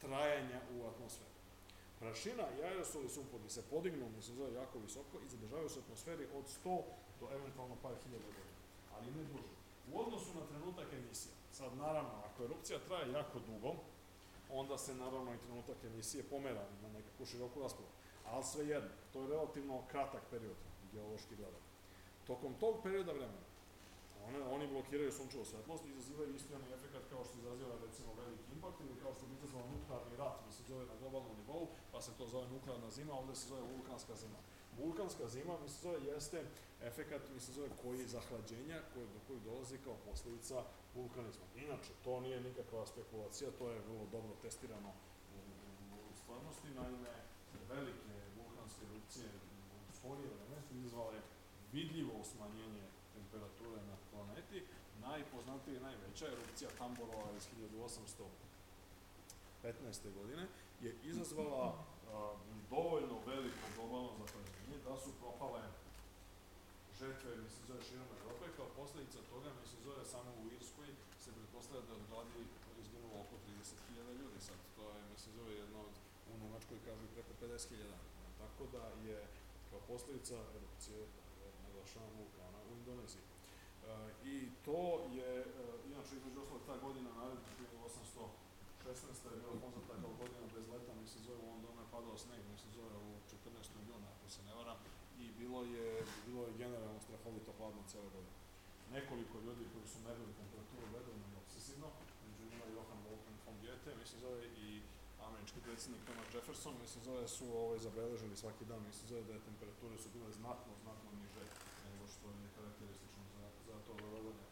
trajanja u atmosferi. Prašina i aerosoli sumpori se podignu, mislim, zove jako visoko i zadržavaju se u atmosferi od sto do eventualno par hiljada godina, ali ne duže. U odnosu na trenutak emisije, sad naravno, ako erupcija traje jako dugo, onda se naravno i trenutak emisije pomera na nekakvu široku raspravu, ali svejedno, to je relativno kratak period, geološki gledano. Tokom tog perioda vremena, one, oni blokiraju sunčevu svetlost i izazivaju istioni efekt kao što izaziva recimo veliki impakt ili kao što bi izazvao nuklearni rat, mi se zove na globalnom nivou, pa se to zove nuklearna zima, ovdje se zove vulkanska zima. Vulkanska zima, mi se zove, jeste efekat, mi se zove, koji zahlađenja, koji, do kojih dolazi kao posljedica vulkanizma. Inače, to nije nikakva spekulacija, to je vrlo dobro testirano u, u, u stvarnosti, naime, velike vulkanske erupcije u skorije vreme su izazvale vidljivo smanjenje temperature na planeti. Najpoznatija i najveća erupcija Tamborova iz hiljadu osamsto petnaeste. godine je izazvala a, dovoljno veliko globalno zahlađenje da su propale žrtve, mi se zove, širom Evrope. Kao posljedica toga, mi se zove, samo u Irskoj se pretpostavlja da od gladi izginulo oko trideset hiljada ljudi. Sad, to je, mi se zove, jedno od, u Nemačkoj kažu preko pedeset hiljada. Tako da je kao posljedica erupcije naglašavam vulkana u Indoneziji. E, I to je, e, inače, između ostalog, ta godina naredna hiljadu osamsto šesnaesta. je bila poznata kao godina bez leta, mi se zove, u Londonu je padao sneg, mi se zove, u četrnaestog juna, ako se ne varam, i bilo je, bilo je generalno strahovito hladno cijele godine. Nekoliko ljudi koji su merili temperaturu redovno i obsesivno, među njima Johann Wolfgang von Goethe, mi se zove, i američki predsjednik Thomas Jefferson, mi se zove, su ovaj, zabeležili svaki dan, mi se zove, da je temperature su bile znatno, znatno niže nego što je karakteristično za, za to dogodanje.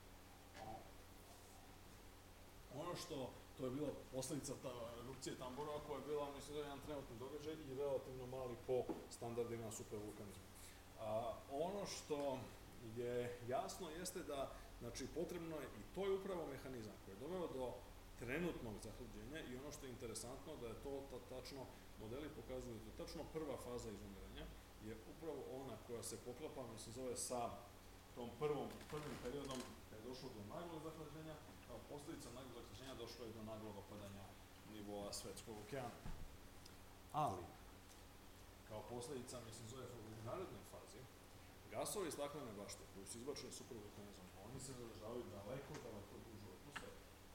Ono što, to je bila posljedica ta erupcije Tamborova, koja je bila, mislim, jedan trenutni događaj i relativno mali po standardima supervulkanizma. A, ono što je jasno jeste da, znači, potrebno je, i to je upravo mehanizam koji je doveo do trenutnog zahlađenja, i ono što je interesantno da je to ta, tačno, modeli pokazuju da je to tačno prva faza izumiranja, je upravo ona koja se poklapa, mislim, zove, sa tom prvom, prvim periodom kad je došlo do naglog zahlađenja. Kao posljedica naglog zahlađenja došlo je do naglog opadanja nivoa svetskog okeana. Ali, kao posljedica, mislim, zove, u narednoj fazi, gasovi iz staklene bašte koji su izbačeni supervulkanizmom, oni se zadržavaju daleko, daleko duže u atmosferi.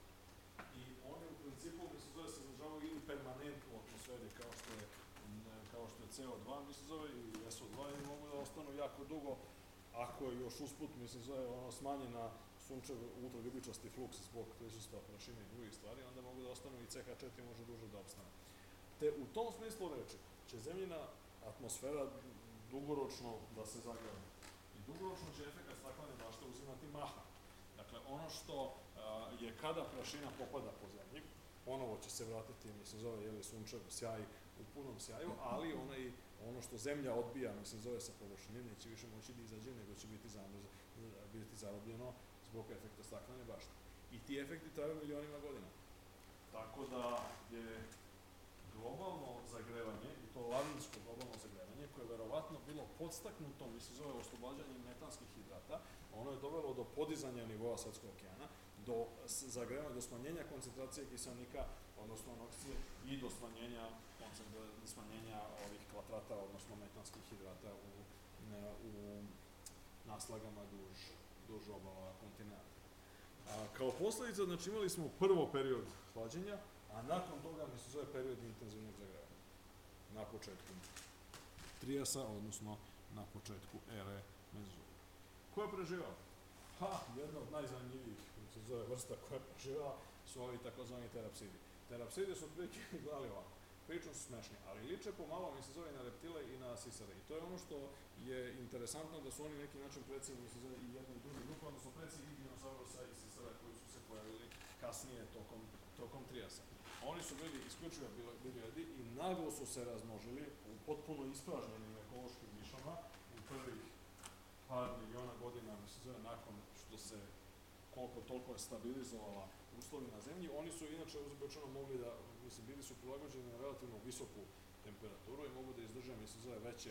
I oni u principu, mislim, zove, se zadržavaju ili permanentno u atmosferi, kao što je, kao što je C O dva, mislim, zove, i S O dva, i mogu da ostanu jako dugo, ako je još usput, mislim, zove, ono, smanjena sunčev ultraljubičasti fluks zbog prisustva prašine i drugih stvari, onda mogu da ostanu i C H četiri može duže da opstane. Te u tom smislu reči će zemljina atmosfera dugoročno da se zagrava. I dugoročno će efekt staklene bašte uzimati maha. Dakle, ono što a, je kada prašina popada po zemlji, ponovo će se vratiti, mislim, zove, jeli, sunčev sjaj u punom sjaju, ali onaj, ono što zemlja odbija, mislim, zove, sa površine, neće više moći da izađe, nego će biti, zamrz, biti zarobljeno zbog efekta staklene bašte. I ti efekti traju milionima godina. Tako da je globalno zagrevanje, i to lavinsko globalno zagrevanje, koje je verovatno bilo podstaknuto, mislim, zove, oslobađanjem metanskih hidrata, ono je dovelo do podizanja nivoa svetskog okeana, do zagrevanja, do smanjenja koncentracije kiselnika, odnosno anoksije, i do smanjenja, do smanjenja ovih klatrata, odnosno metanskih hidrata u, u naslagama duž, duž obala kontinenta. A, kao posljedica, znači, imali smo prvo period hlađenja, a nakon toga, mi se zove, period intenzivnog zagrevanja. Na početku Trijasa, odnosno na početku ere Mezozoika. Ko je preživao? Ha, jedna od najzanimljivijih, mi se zove, vrsta koja je preživao su ovi takozvani terapsidi. Terapsidi su otprilike gledali ovako. Pričom su smešni, ali liče pomalo, mi se zove, i na reptile i na sisare. I to je ono što je interesantno, da su oni neki način preci, mi se zove, i jedna i druga grupa, odnosno preci i dinosaurusa i sisara koji su se pojavili kasnije tokom, tokom Trijasa. Oni su bili isključivo biljojedi i naglo su se razmnožili u potpuno ispražnjenim ekološkim nišama u prvih par miliona godina, mi se zove, nakon što se koliko toliko je stabilizovala uslovi na zemlji. Oni su inače uzročno mogli da, mislim, bili su prilagođeni na relativno visoku temperaturu i mogu da izdrže, mislim, zove, veće,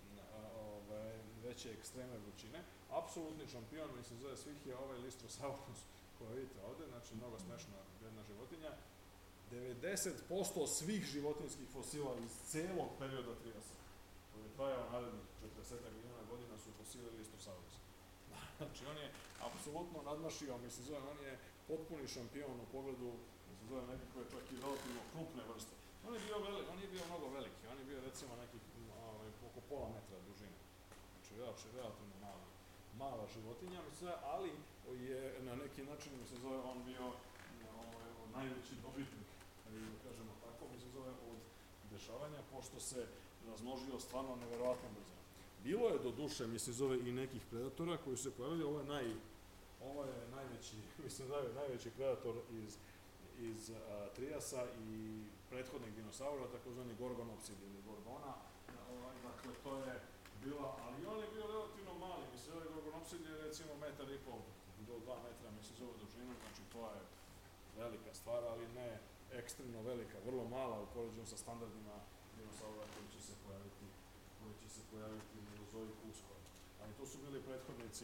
ove, veće ekstreme vrućine. Apsolutni šampion, mislim, zove, svih je ovaj Lystrosaurus koji vidite ovde, znači mnogo smešna jedna životinja. devedeset posto svih životinjskih fosila iz celog perioda Triasa, koji je trajao narednih četrdeset miliona godina, su fosili Listrosaurusa. Znači, on je apsolutno nadmašio, mislim, zove, on je potpuni šampion u pogledu, mislim, zove, nekakve čak i relativno krupne vrste. On je bio, veli, on je bio mnogo veliki, on je bio, recimo, nekih ovaj, oko pola metra dužine. Znači, znači relativno mala, mala životinja, mislim, ali je na neki način, mislim, zove, on bio ovaj, najveći dobitnik, da kažemo tako, mislim, zove, od dešavanja, pošto se razmnožio stvarno neverovatno brzo. Bilo je do duše, mislim, zove, i nekih predatora koji su se pojavili, ovo je, naj, ovo je najveći, mislim, zove, najveći predator iz, iz a, Triasa i prethodnih dinosaura, takozvani Gorgonopsid ili Gorgona, ovaj, dakle, to je bila, ali on je bio relativno mali, mislim, ovaj Gorgonopsid je recimo metar i pol do dva metra, mislim, zove dužinu, znači, to je velika stvar, ali ne ekstremno velika, vrlo mala u poređenju sa standardima dinosaura koji će se pojaviti, koji će se pojaviti u Mezozoiku uskoro. Ali to su bili prethodnici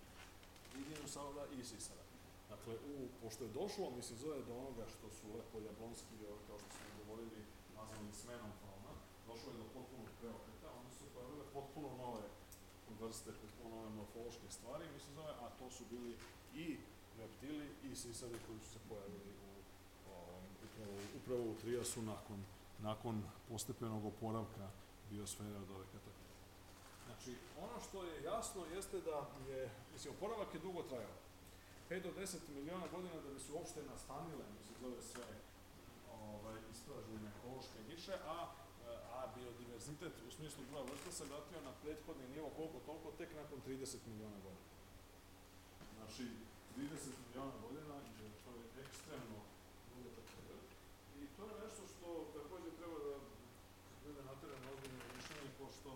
i dinosaura i sisara. Dakle, u, pošto je došlo, mislim, zove do onoga što su lepo jablonski, kao što smo govorili, nazvani smenom fauna, došlo je do potpunog preokreta, onda su se pojavile potpuno nove vrste, potpuno nove morfološke stvari, mislim, zove, a to su bili i reptili i sisari koji su se pojavili u Upravo, upravo u Triasu nakon, nakon postepenog oporavka biosfere od ove kataklizme. Znači, ono što je jasno jeste da je, mislim, oporavak je dugo trajao. pet do deset miliona godina da bi se uopšte nastanile, mislim, zove sve ovaj, ispražnjene ekološke niše, a, a biodiverzitet u smislu broja vrsta se vratio na prethodni nivo koliko toliko tek nakon trideset miliona godina. Znači, trideset miliona godina, što je ekstremno dugačak period. I to je nešto što takođe treba da bude naterano ozbiljno mišljenje, pošto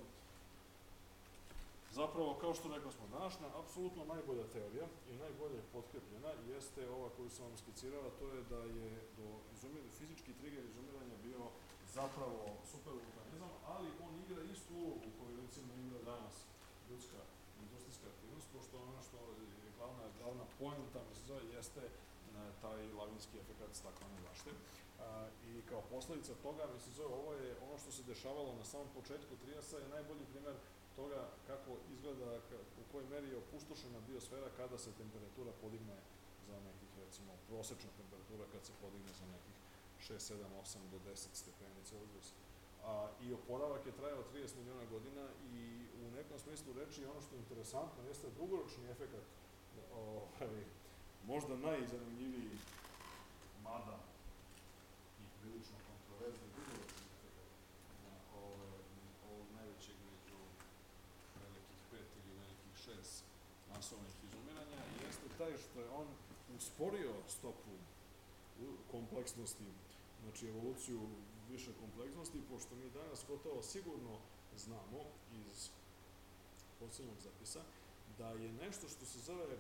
zapravo, kao što rekao smo, današnja apsolutno najbolja teorija i najbolje potkrepljena jeste ova koju sam vam skicirala, to je da je do izumir, fizički trigger izumiranja bio zapravo supervulkanizam, ali on igra istu ulogu koju recimo igra danas ljudska industrijska aktivnost, pošto ono što je glavna, glavna poenta, mislim zove, jeste taj lavinski efekt staklene bašte. A, I kao posledica toga, mislim zove, ovo je ono što se dešavalo na samom početku Triasa je najbolji primer toga kako izgleda, u kojoj meri je opustošena biosfera kada se temperatura podigne za nekih, recimo, prosečna temperatura kad se podigne za nekih šest, sedam, osam do deset stepeni Celzijusa. A, I oporavak je trajao trideset miliona godina i u nekom smislu reči ono što je interesantno jeste dugoročni efekt, ovaj, možda najzanimljiviji, mada i prilično kontroverzni dugoročni efekt na ove, ovog najvećeg među velikih pet ili velikih šest masovnih izumiranja jeste taj što je on usporio stopu kompleksnosti, znači evoluciju više kompleksnosti, pošto mi danas gotovo sigurno znamo iz posljednjeg zapisa da je nešto što se zove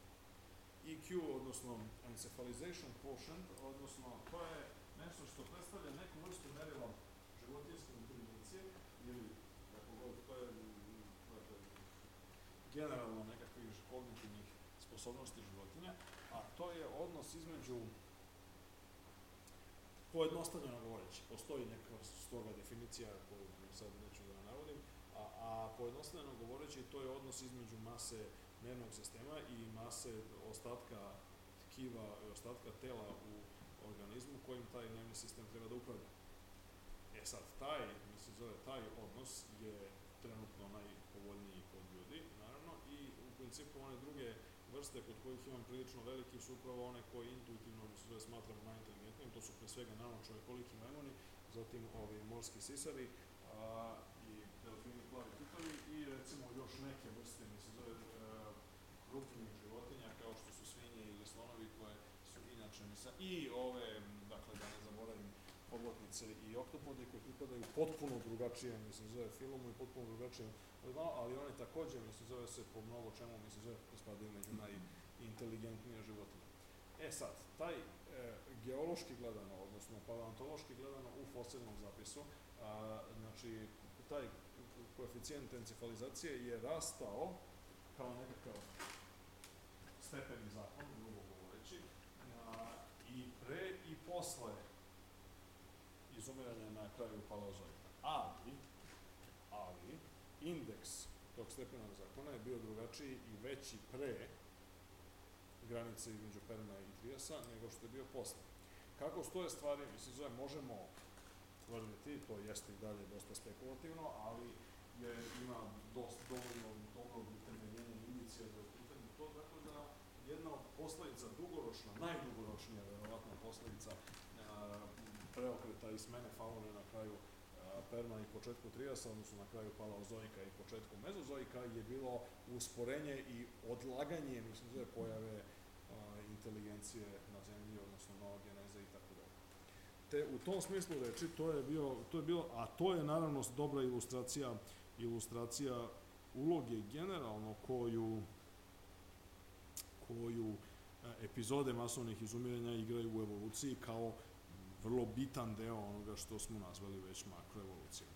E Q, odnosno encephalization quotient, odnosno to je nešto što predstavlja neku vrstu merila životinjske inteligencije ili kako god, to je dakle, generalno nekakvih kognitivnih sposobnosti životinja, a to je odnos između, pojednostavljeno govoreći, postoji neka stroga definicija koju sad neću da navodim, a, a pojednostavljeno govoreći to je odnos između mase nervnog sistema i mase ostatka tkiva i ostatka tela u organizmu kojim taj nervni sistem treba da upravlja. E sad, taj, mislim zove, taj odnos je trenutno najpovoljniji kod ljudi, naravno, i u principu one druge vrste kod kojih imam prilično veliki su upravo one koje intuitivno, mislim zove, smatramo najinteligentnijim, to su pre svega naravno čovekoliki majmuni, zatim ovi morski sisari a, i delfini, plavi kitovi i recimo još neke vrste, mislim zove, krupnih životinja kao što su svinje ili slonovi koje su inače misle, i ove, dakle da ne zaboravim, podlotnice i oktopodi koji pripadaju potpuno drugačijem, mislim zove, filumu i potpuno drugačijem, ali one takođe, mislim zove se po mnogo čemu, mislim zove, spadaju među najinteligentnije životinje. E sad, taj e, geološki gledano, odnosno paleontološki gledano u fosilnom zapisu, a, znači taj koeficijent encefalizacije je rastao kao nekakav stepeni zakon, grubo govoreći, a, i pre i posle kraju paleozoika. Ali, ali, indeks tog stepenog zakona je bio drugačiji i veći pre granice između Perma i Trijasa nego što je bio posle. Kako stoje stvari, mislim, zove, možemo tvrditi, to jeste i dalje dosta spekulativno, ali je, ima dosta dovoljno dobrog utemeljenja indicija da je u pitanju to, dakle da jedna od posledica dugoročna, najdugoročnija, verovatno posledica a, preokreta i smene faune na kraju a, Perma i početku Trijasa, odnosno na kraju paleozoika i početku mezozoika, je bilo usporenje i odlaganje, mislim, zove, pojave a, inteligencije na zemlji, odnosno noogeneze i tako dalje. Te u tom smislu reči, to je bio, to je bilo, a to je naravno dobra ilustracija, ilustracija uloge generalno koju, koju epizode masovnih izumiranja igraju u evoluciji kao vrlo bitan deo onoga što smo nazvali već makroevolucijom.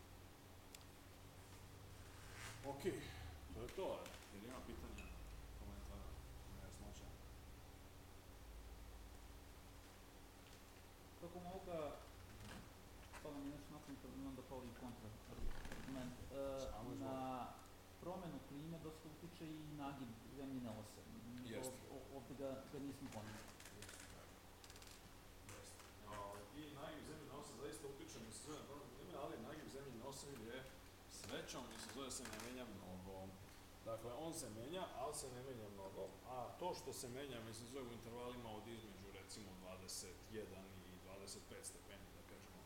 Ok, to je to. Jer ima pitanja, komentara, nejasnoća. Tokom ovoga, pa nam je nešto napravljeno, imam da kao i kontra argument. E, na promenu klime dosta utiče i nagib zemljine ose. Jeste. Ovde ga, ga nismo pomenuli. Jeste. I nagib zemljine ose zaista utiče, mi se zove na promenu klime, ali nagib zemljine ose je srećom, mi se zove se ne menja mnogo. Dakle, on se menja, ali se ne menja mnogo, a to što se menja, mi se zove u intervalima od između, recimo, dvadeset jedan i dvadeset pet stepeni, da kažemo,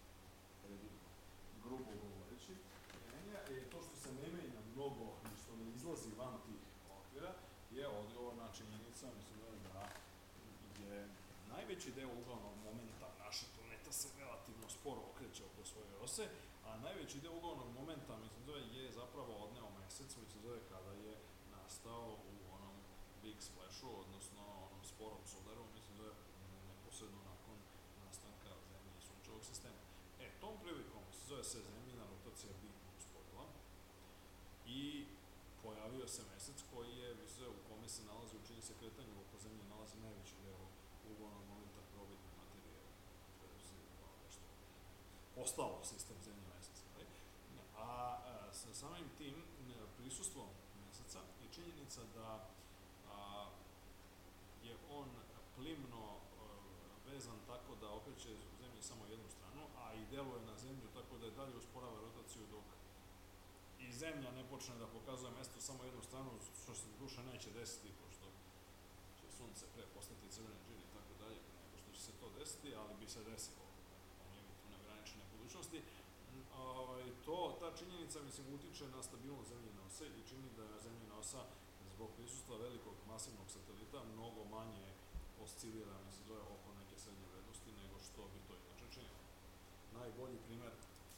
grubo govoreći, menja, i to što se ne menja mnogo i što ne izlazi van tih okvira, je odgovorna činjenica, mislim da je najveći deo ugalnog momenta naša planeta se relativno sporo okreće oko svoje ose, a najveći deo ugalnog momenta, mislim da je zapravo odneo mesec, mislim da je kada je nastao u onom Big Splashu, odnosno onom sporom sudaru, mislim da je neposredno nakon nastanka Zemlje i Sunčevog sistema. E, tom prilikom, mislim da se Zemljina rotacija bitno usporila i pojavio se mesec koji je, mislim, u kome se nalazi, u čini se kretanju oko Zemlje, nalazi najveći deo ugalnog momenta probitne materije, kada se nešto postalo sistem Zemlje meseca. A, a sa samim tim prisustvom meseca i činjenica da a, je on plimno a, vezan tako da okreće Zemlji samo jednu stranu, a i deluje na Zemlju tako da je dalje usporava rotaciju dok i Zemlja ne počne da pokazuje mesto samo jednu stranu, što se duša neće desiti, pošto će Sunce pre postati crveni džir i tako dalje, nego što će se to desiti, ali bi se desilo u limitu neograničene budućnosti. Ovaj, to, ta činjenica, mislim, utiče na stabilnost Zemljine ose i čini da je Zemljina osa zbog prisustva velikog masivnog satelita mnogo manje oscilira, mislim, zove oko neke srednje vrednosti nego što bi to inače činilo. Najbolji primer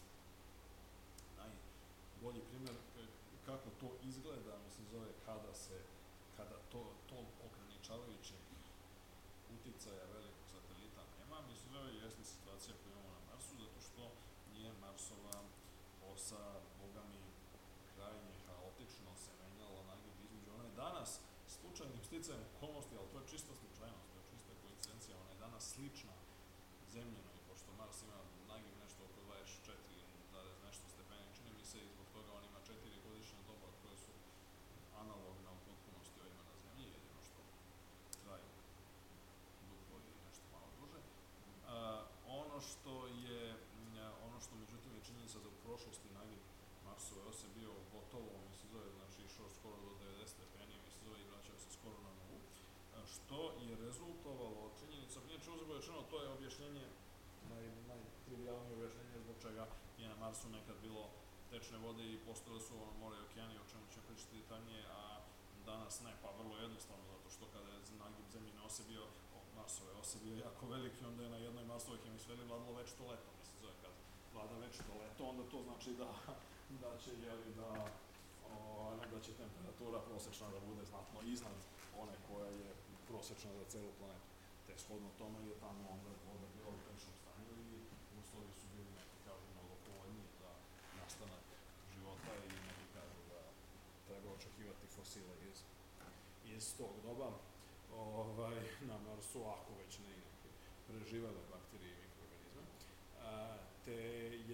najbolji primer kako to izgleda, mislim, zove kada se, kada to, tog ograničavajućeg uticaja velikog satelita nema, mislim, zove jeste situacija koju imamo na Marsu, zato što je Marsova osa, boga mi, krajnje haotično se menjala nagib između. Ona je danas slučajnim sticajem okolnosti, ali to je čista slučajnost, to je čista koincidencija, ona je danas slična Zemljenoj, pošto Mars ima nagib nešto oko dvadeset četiri zarez nešto stepeni, čini mi se, i zbog toga on ima četiri godišnja doba koje su analogna u potpunosti ovima na Zemlji, jedino što traju duplo ili nešto malo duže. A, ono što je, ono što međutim je činjenica da u prošlosti nagib Marsove ose bio gotovo, mislim, zove, znači išao skoro do devedeset stepeni, mislim, zove, i vraćao se skoro na nulu, što je rezultovalo činjenicom, inače uzgled rečeno, to je objašnjenje, naj, najtrivijalnije objašnjenje zbog čega je na Marsu nekad bilo tečne vode i postojale su ono more i okeani, o čemu ćemo pričati detaljnije, a danas ne, pa vrlo jednostavno, zato što kada je nagib Zemljine ose bio, Marsove ose bio jako veliki, onda je na jednoj Marsovoj hemisferi vladalo večito leto, mislim, zove, kad vlada večito leto, onda to znači da, da će, jeli, da, o, da će temperatura prosečna da bude znatno iznad one koja je prosečna za celu planetu. Te shodno tome je tamo onda voda bila u tečnom stanju i uslovi su bili, neki kažu, mnogo povoljniji za nastanak života i neki kažu da treba očekivati fosile iz, iz tog doba ovaj, na Marsu, ako već ne i neke preživele bakterije i mikroorganizme. A, te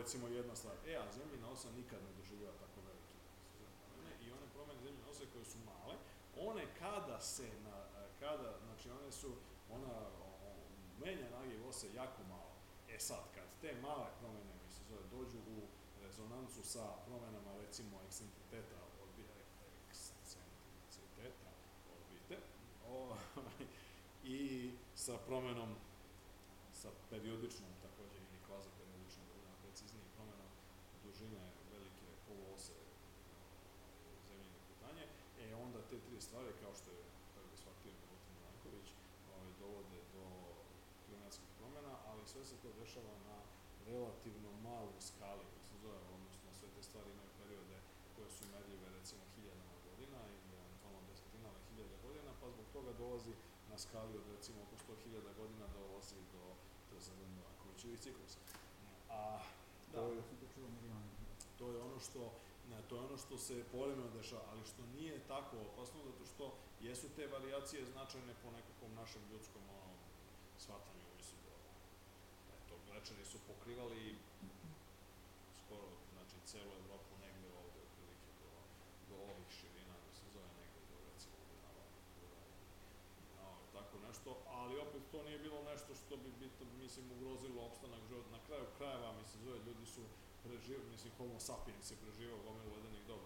recimo jedna stvar. E, a zemljina osa nikad ne doživljava tako velike promene i one promene zemljine ose koje su male, one kada se, na, kada, znači one su, ona o, menja nagiv ose jako malo. E sad, kad te male promene, mi se zove, dođu u rezonancu sa promenama, recimo, ekscentriteta orbite, ekscentriteta orbite, o, i sa promenom, sa periodičnom, također, ili kvaziperiodičnom, da budemo precizniji, promenom dužine velike poluose zemljine putanje, e onda te tri stvari, kao što je prvi shvatio Milutin Milanković, ovaj, dovode do klimatskih promjena, ali sve se to dešava na relativno maloj skali, kako se zove, odnosno sve te stvari imaju periode koje su merljive recimo hiljadama godina ili eventualno desetinama hiljada godina, pa zbog toga dolazi na skali od recimo oko sto hiljada godina dolazi do Milankovićevih ciklusa. A da, to je, to je ono što Ne, to je ono što se povremeno dešava, ali što nije tako opasno, zato što jesu te varijacije značajne po nekakvom našem ljudskom ono, shvatanju, mislim da eto, glečeri su pokrivali skoro, znači, celu Evropu negde ovde, otprilike do, do ovih širina, mislim, zove negde do, recimo, Dunava, no, tako nešto, ali opet to nije bilo nešto što bi, bito, mislim, ugrozilo opstanak života. Na kraju krajeva, mislim, zove, ljudi su preživio, mislim, homo sapiens je preživao gomilu ledenih doba,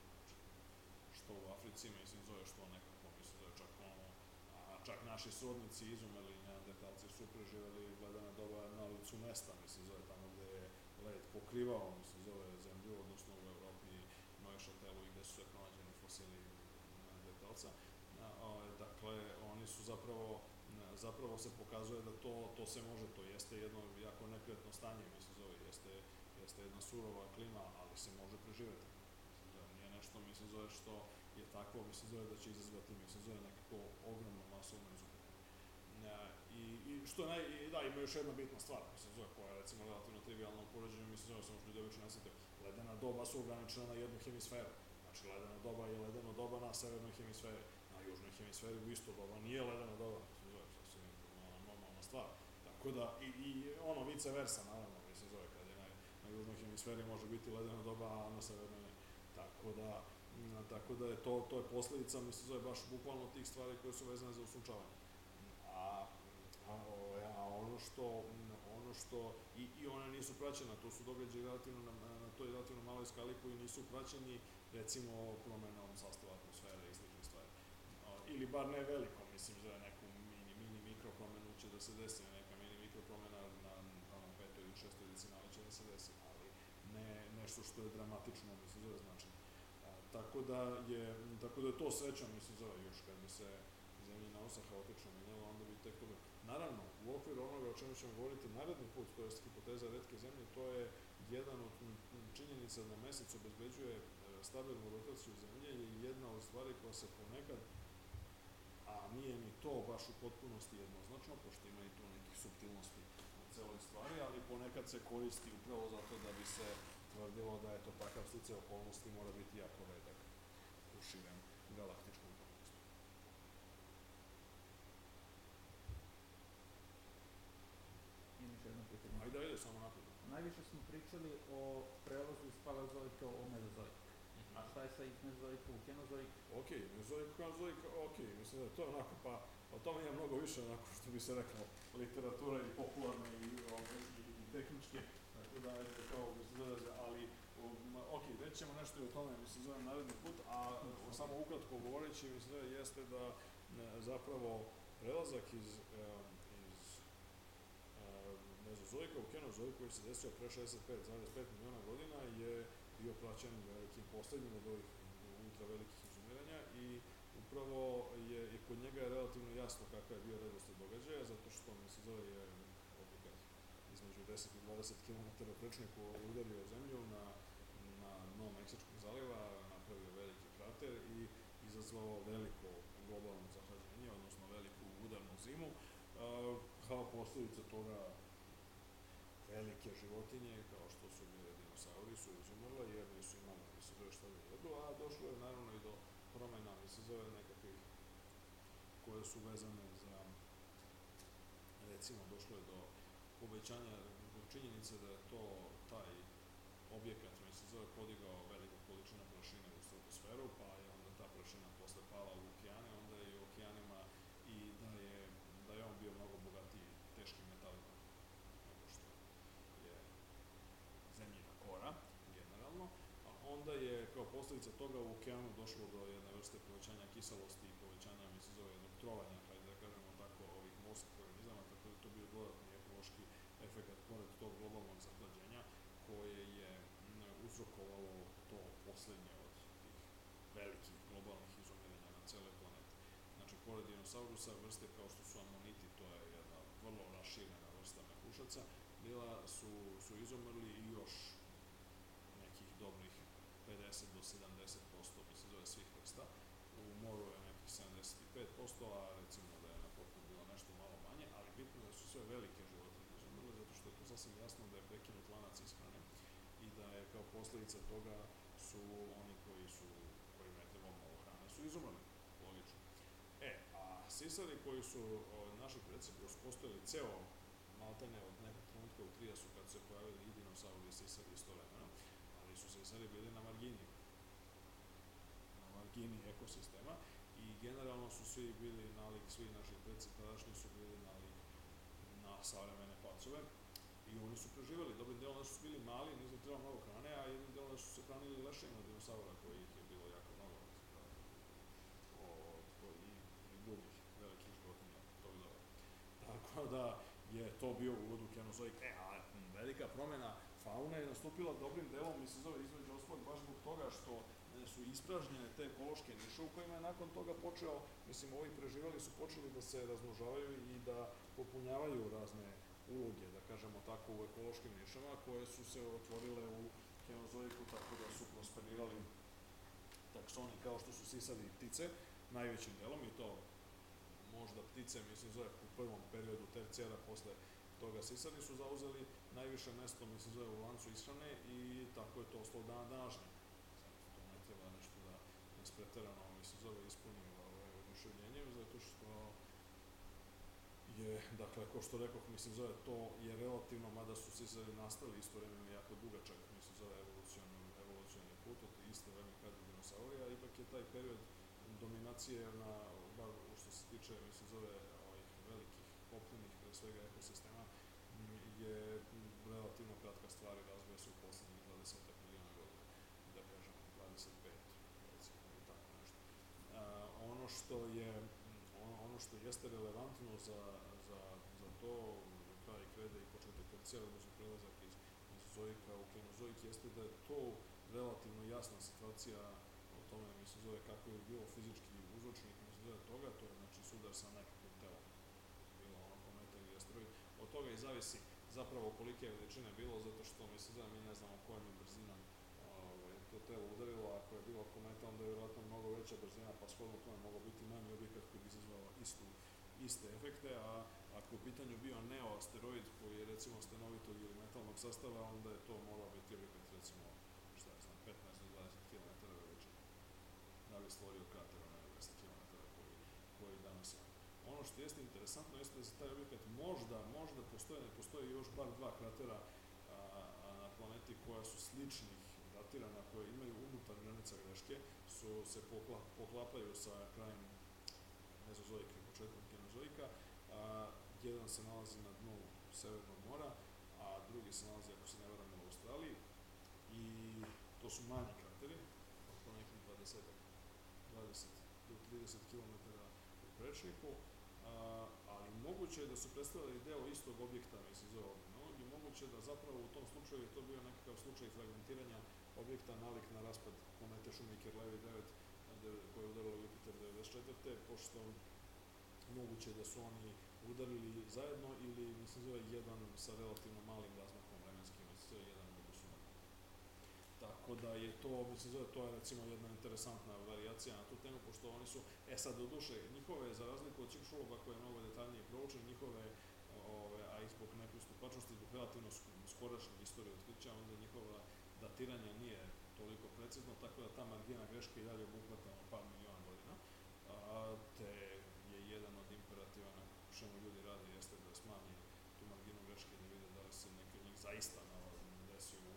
što u Africi, mislim, zove, što nekako, mislim, zove, čak ono, a čak naši srodnici izumeli, neandertalci su preživeli ledena doba na licu mesta, mislim, zove, tamo gde je led pokrivao, mislim, zove, zemlju, odnosno u Evropi, Neušatelu i gde su se pronađeni fosili neandertalca. Dakle, oni su zapravo, zapravo se pokazuje da to, to se može, to jeste jedno jako nekretno stanje, mislim, zove, jeste jeste jedna surova klima, ali se može preživjeti. Mislim, zove, nije nešto, mislim, zove, što je takvo, mislim, zove, da će izazvati, mislim, zove, nekako ogromno masovno izumiranje. I, I što je naj, i da, ima još jedna bitna stvar, mislim, zove, koja je, recimo, relativno trivialna u poređenju, mislim, zove, samo što ljudi obično ne sjetaju, ledena doba su ograničena na jednu hemisferu. Znači, ledena doba je ledeno doba na severnoj hemisferi, na južnoj hemisferi u isto doba nije ledena doba, mislim, zove, sasvim normalna stvar. Tako da, i, i ono, vice versa, naravno, mislim, zove, kad je na južnoj hemisferi može biti ledena doba, a na severnoj ne. Tako da, m, tako da je to, to je posljedica, mislim, zove, baš bukvalno tih stvari koje su vezane za usunčavanje. A, a, a ono što, ono što i, i one nisu praćene, to su događaji relativno na, na toj relativno maloj skali koji nisu praćeni, recimo, promenom sastava atmosfere i sličnih stvari. A, ili bar ne veliko, mislim, zove, neku mini, mini mikropromenu će da se desi, neka mini mikropromena na, na petoj ili šestoj decimali će da se desi, ali ne nešto što je dramatično, mislim, zove, značajno. Tako da je, tako da je to srećom, mislim, zove, još kad bi se zemljina osa haotično menjala, onda bi tek toga. Naravno, u okviru onoga o čemu ćemo govoriti naredni put, to je hipoteza retke zemlje, to je jedan od činjenica da mesec obezbeđuje stabilnu rotaciju zemlje, je jedna od stvari koja se ponekad, a nije ni to baš u potpunosti jednoznačno, pošto ima i tu nekih suptilnosti u celoj stvari, ali ponekad se koristi upravo zato da bi se tvrdilo da je to takav sticaj okolnosti mora biti jako redak u širem galaktičkom kontekstu. Imam još jedno pitanje. Ajde, ajde, samo napred. Najviše smo pričali o prelazu iz paleozoika u mezozoik. A šta je sa iz mezozoika u kenozoik? Ok, mezozoik, kenozoik, ok, mislim da je to onako, pa o tome ima mnogo više, onako što bi se rekao, literatura i popularna i, i, i tehničke, tako da je kao, mislim, ali, um, ok, reći ćemo nešto i o tome, mislim, zovem naredni put, a o, samo ukratko govoreći, mislim, da jeste da ne, zapravo prelazak iz, um, iz um, mezozoika u kenozoik koji se desio pre šezdeset pet zarez pet miliona godina je bio praćen velikim poslednjim od ovih ultra velikih izumiranja i upravo je i kod njega je relativno jasno kakav je bio redosled događaja, zato što, mislim, zove je objekat između deset i dvadeset kilometara u prečniku udario zemlju na, na dno Meksičkog zaliva, napravio veliki krater i izazvao veliko globalno zahlađenje, odnosno veliku udarnu zimu. Uh, kao posljedica toga velike životinje, kao što su bile dinosauri, su izumrle jer nisu imali, mislim, zove šta da jedu, a došlo je naravno i do promena, mislim, zove nekakvih koje su vezane za, recimo, došlo je do povećanja, do činjenice da je to taj objekat, mislim, zove podigao veliku količinu prašine u stratosferu, pa je onda ta prašina posle pala u okeane, onda je i u okeanima i da je, da je on bio mnogo bogatiji teškim metalima nego što je zemljina kora, generalno, a onda je kao posljedica toga u okeanu došlo do jedne vrste povećanja kiselosti i povećanja, mislim, zove jednog trovanja, hajde da kažemo tako, ovih morskih organizama, tako da je to bio dodatni ekološki efekt pored tog globalnog zahlađenja koje je uzrokovalo to poslednje od tih velikih globalnih izumiranja na celoj planeti. Znači, pored dinosaurusa, vrste kao što su amoniti, to je jedna vrlo raširena vrsta mekušaca, bila su, su izumrli i još nekih dobrih pedeset do sedamdeset posto, mislim, zove svih vrsta. U moru je nekih sedamdeset pet posto, a recimo da je na kopnu bilo nešto malo manje, ali bitno je da su sve velike životinje izumrle, zato što je to sasvim jasno da je prekinut lanac ishrane i da je kao posljedica toga su oni koji su, kojima je trebalo malo hrane, su izumrli, logično. E, a sisari koji su o, naši preci koji su postojali ceo maltene od nekog trenutka u Triasu kad su se pojavili i dinosauri i sisari istovremeno, ali su sisari bili na margini, na margini ekosistema i generalno su svi bili nalik, svi naši preci tadašnji su bili nalik na savremene pacove i oni su preživjeli. Dobrim delom da su bili mali, nisu trebalo mnogo hrane, a jednim delom da su se hranili leševima dinosaura kojih je bilo jako mnogo od, i, i drugih velikih životinja tog doba. Tako da je to bio uvod u Kenozoik. E, a velika promjena faune je nastupila dobrim delom, mislim, zove između ostalog baš zbog toga što su ispražnjene te ekološke niše u kojima je nakon toga počeo, mislim, ovi preživali su počeli da se razmnožavaju i da popunjavaju razne uloge, da kažemo tako, u ekološkim nišama koje su se otvorile u Kenozoiku, tako da su prosperirali taksoni kao što su sisari i ptice, najvećim delom, i to možda ptice, mislim, zove u prvom periodu tercijara, posle toga sisari su zauzeli najviše mesto, mislim, zove u lancu ishrane i tako je to ostalo dan današnje. To ne treba nešto da nas preterano, mislim, zove ispuni oduševljenjem, zato što je, dakle, ko što rekoh, mislim, zove, to je relativno, mada su sisari nastali istovremeno jako dugačak, mislim, zove evolucioni put od iste vreme kada je dinosaurija, ipak je taj period dominacije na, bar što se tiče, mislim, zove ovih velikih kopnenih, pre svega ekosistema, je relativno kratka stvar i razvoja se u poslednjih dvadeset miliona godina, da kažem, dvadeset pet, recimo, ili tako nešto. A, ono što je ono što jeste relevantno za, za, za to, kraj krede i početak tercijara, odnosno prelazak iz Mezozoika u Kenozoik, jeste da je to relativno jasna situacija o tome, mislim, zove kako je bilo fizički uzročnik, mislim, zove toga, to je, znači, sudar sa nekakvim telom, bilo ono kometa ili asteroid, od toga i zavisi zapravo kolike je veličine bilo, zato što, mislim, zove, mi ne znamo kojom je brzinom ovaj, to telo udarilo, ako je bilo kometa, onda je vjerojatno mnogo veća brzina, pa shodno tome moglo biti manji objekat koji bi izazvao istu, iste efekte, a ako je u pitanju bio neoasteroid koji je, recimo, stenovitog ili metalnog sastava, onda je to morao biti objekat, recimo, šta je znam, petnaest do dvadeset kilometara veličine, da bi stvorio krater od deset kilometara koji, koji danas ima. Ono što jeste interesantno jeste da za taj objekat možda, možda postoje, ne postoje još bar dva kratera a, a na planeti koja su sličnih datirana, koje imaju unutar granica greške, su, se pokla, poklapaju sa krajem Mezozoika i početkom Kenozoika. A, jedan se nalazi na dnu Severnog mora, a drugi se nalazi, ako se ne varam, u Australiji. I to su manji krateri, oko nekih dvadeset do trideset kilometara u prečniku, a, ali moguće je da su predstavljali deo istog objekta, mislim, zove oblinog, i moguće da zapravo u tom slučaju je to bio nekakav slučaj fragmentiranja objekta nalik na raspad komete Shoemaker-Levy devet koje je udarilo Jupiter devedeset četvrte pošto moguće da su oni udarili zajedno ili, mislim, zove jedan sa relativno malim razmakom vremenskim, mislim, zove jedan u odnosu na drugi. Tako da je to, mislim, zove, to je recimo jedna interesantna varijacija na tu temu, pošto oni su, e sad, do duše, njihove, za razliku od Chicxuloba koje je mnogo detaljnije proučen, njihove, ove, a i zbog nepristupačnosti, zbog relativno skorašnje istorije otkrića, onda njihova datiranje nije toliko precizno, tako da ta margina greške i dalje obuhvata par miliona godina, a, te je jedan od imperativa na čemu ljudi rade jeste da smanje tu marginu greške i da vide da li se neki od njih zaista desio u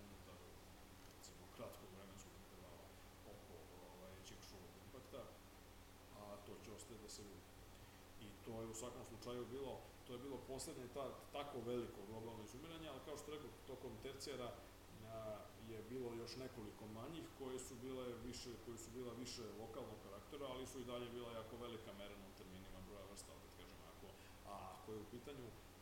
da se vidi. I to je u svakom slučaju bilo, to je bilo posljednje ta, tako veliko globalno izumiranje, ali kao što rekao, tokom tercijara a, je bilo još nekoliko manjih koje su bile više, koje su bila više lokalnog karaktera, ali su i dalje bila jako velika merena u terminima broja vrsta, opet kažem, ako, a ako je u pitanju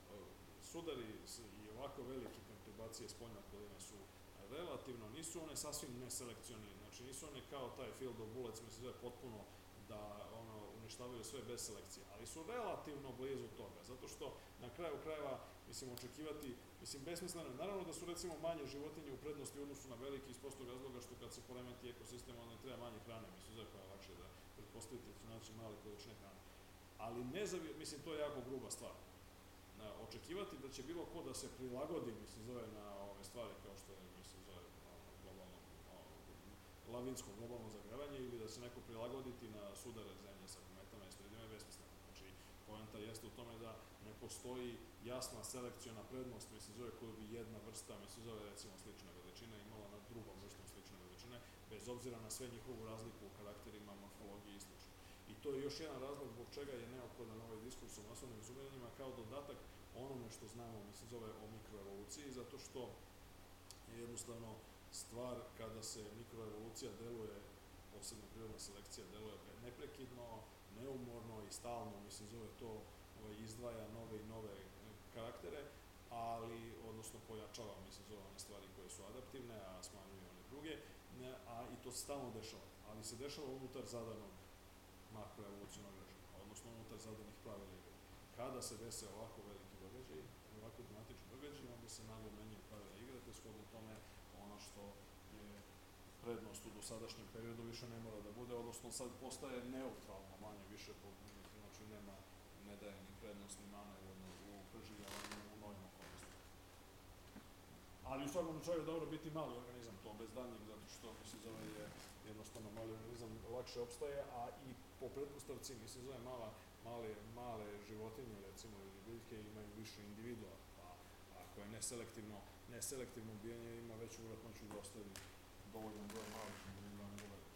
sudari i ovako velike perturbacije spoljne okoline su relativno, nisu one sasvim neselekcionirane, znači nisu one kao taj field of bullets, mislim da je potpuno da ono, uništavaju sve bez selekcije, ali su relativno blizu toga, zato što na kraju krajeva, mislim, očekivati, mislim, besmisleno, naravno da su recimo manje životinje u prednosti u odnosu na veliki iz prostog razloga što kad se poremeti ekosistem, onda treba manje hrane, mislim, zato je lakše da pretpostavite da će naći mali količine hrane. Ali ne zavi, mislim, to je jako gruba stvar. Na, očekivati da će bilo ko da se prilagodi, mislim, zove na ove stvari kao što je, mislim, zove ono, globalno, ono, lavinsko globalno zagrevanje ili da se neko prilagoditi na sudare zemlje sa kometama i asteroidima je besmisleno. Znači, poenta jeste u tome da ne postoji jasna selekciona prednost, mislim, zove koju bi jedna vrsta, mislim, zove recimo slične veličine imala nad drugom vrstom slične veličine, bez obzira na sve njihovu razliku u karakterima, morfologiji i slično. I to je još jedan razlog zbog čega je neophodan ovaj diskurs o masovnim izumiranjima kao dodatak onome što znamo, mislim, zove o mikroevoluciji, zato što je jednostavno stvar kada se mikroevolucija deluje, posebno prirodna selekcija deluje neprekidno, neumorno i stalno, mislim, zove to ovaj, izdvaja nove i nove karaktere, ali, odnosno pojačava, mislim, zove one stvari koje su adaptivne, a smanjuje one druge, ne, a i to se stalno dešava, ali se dešava unutar zadanog makroevolucionog režima, odnosno unutar zadanih pravila igre. Kada se dese ovako veliki događaj, ovako dramatični događaj, onda se naglo menjaju pravila igre, te shodno tome ono što je prednost u dosadašnjem periodu više ne mora da bude, odnosno sad postaje neutralno manje više, znači nema, ne daje ni prednost ni mane u preživljavanju u novim okolnostima. Ali u svakom slučaju je dobro biti mali organizam, to bez danjeg, zato što, mislim, zove je jednostavno mali organizam lakše opstaje, a i po pretpostavci, mislim, zove mala, male, male životinje, recimo, ili biljke imaju više individua, pa ako je neselektivno, neselektivno ubijanje ima veću vjerojatnoću da ostavi dovoljan broj malih individua nego veliki.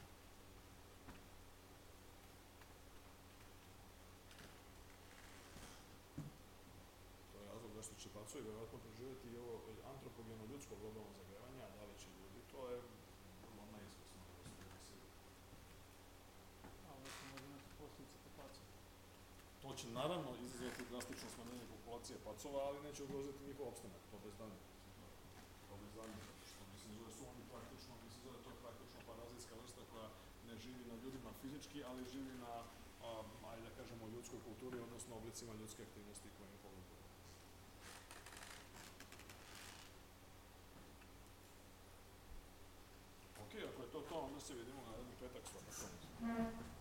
To je razlog zašto će pacovi vjerojatno preživjeti i ovo antropogeno ljudsko globalno zagrevanje, a da li će ljudi, to je vrlo neizvesno. Ali to može imati posljedice po pacova. To će naravno izazvati drastično smanjenje populacije pacova, ali neće ugroziti njihov opstanak, to bez danja. To bez danja, zato što, mislim, zove su oni praktično, mislim, zove to je praktično parazitska vrsta koja ne živi na ljudima fizički, ali živi na, um, ajde da kažemo, ljudskoj kulturi, odnosno oblicima ljudske aktivnosti koje im pogoduju. Ok, ako je to to, onda se vidimo naredni petak svakako.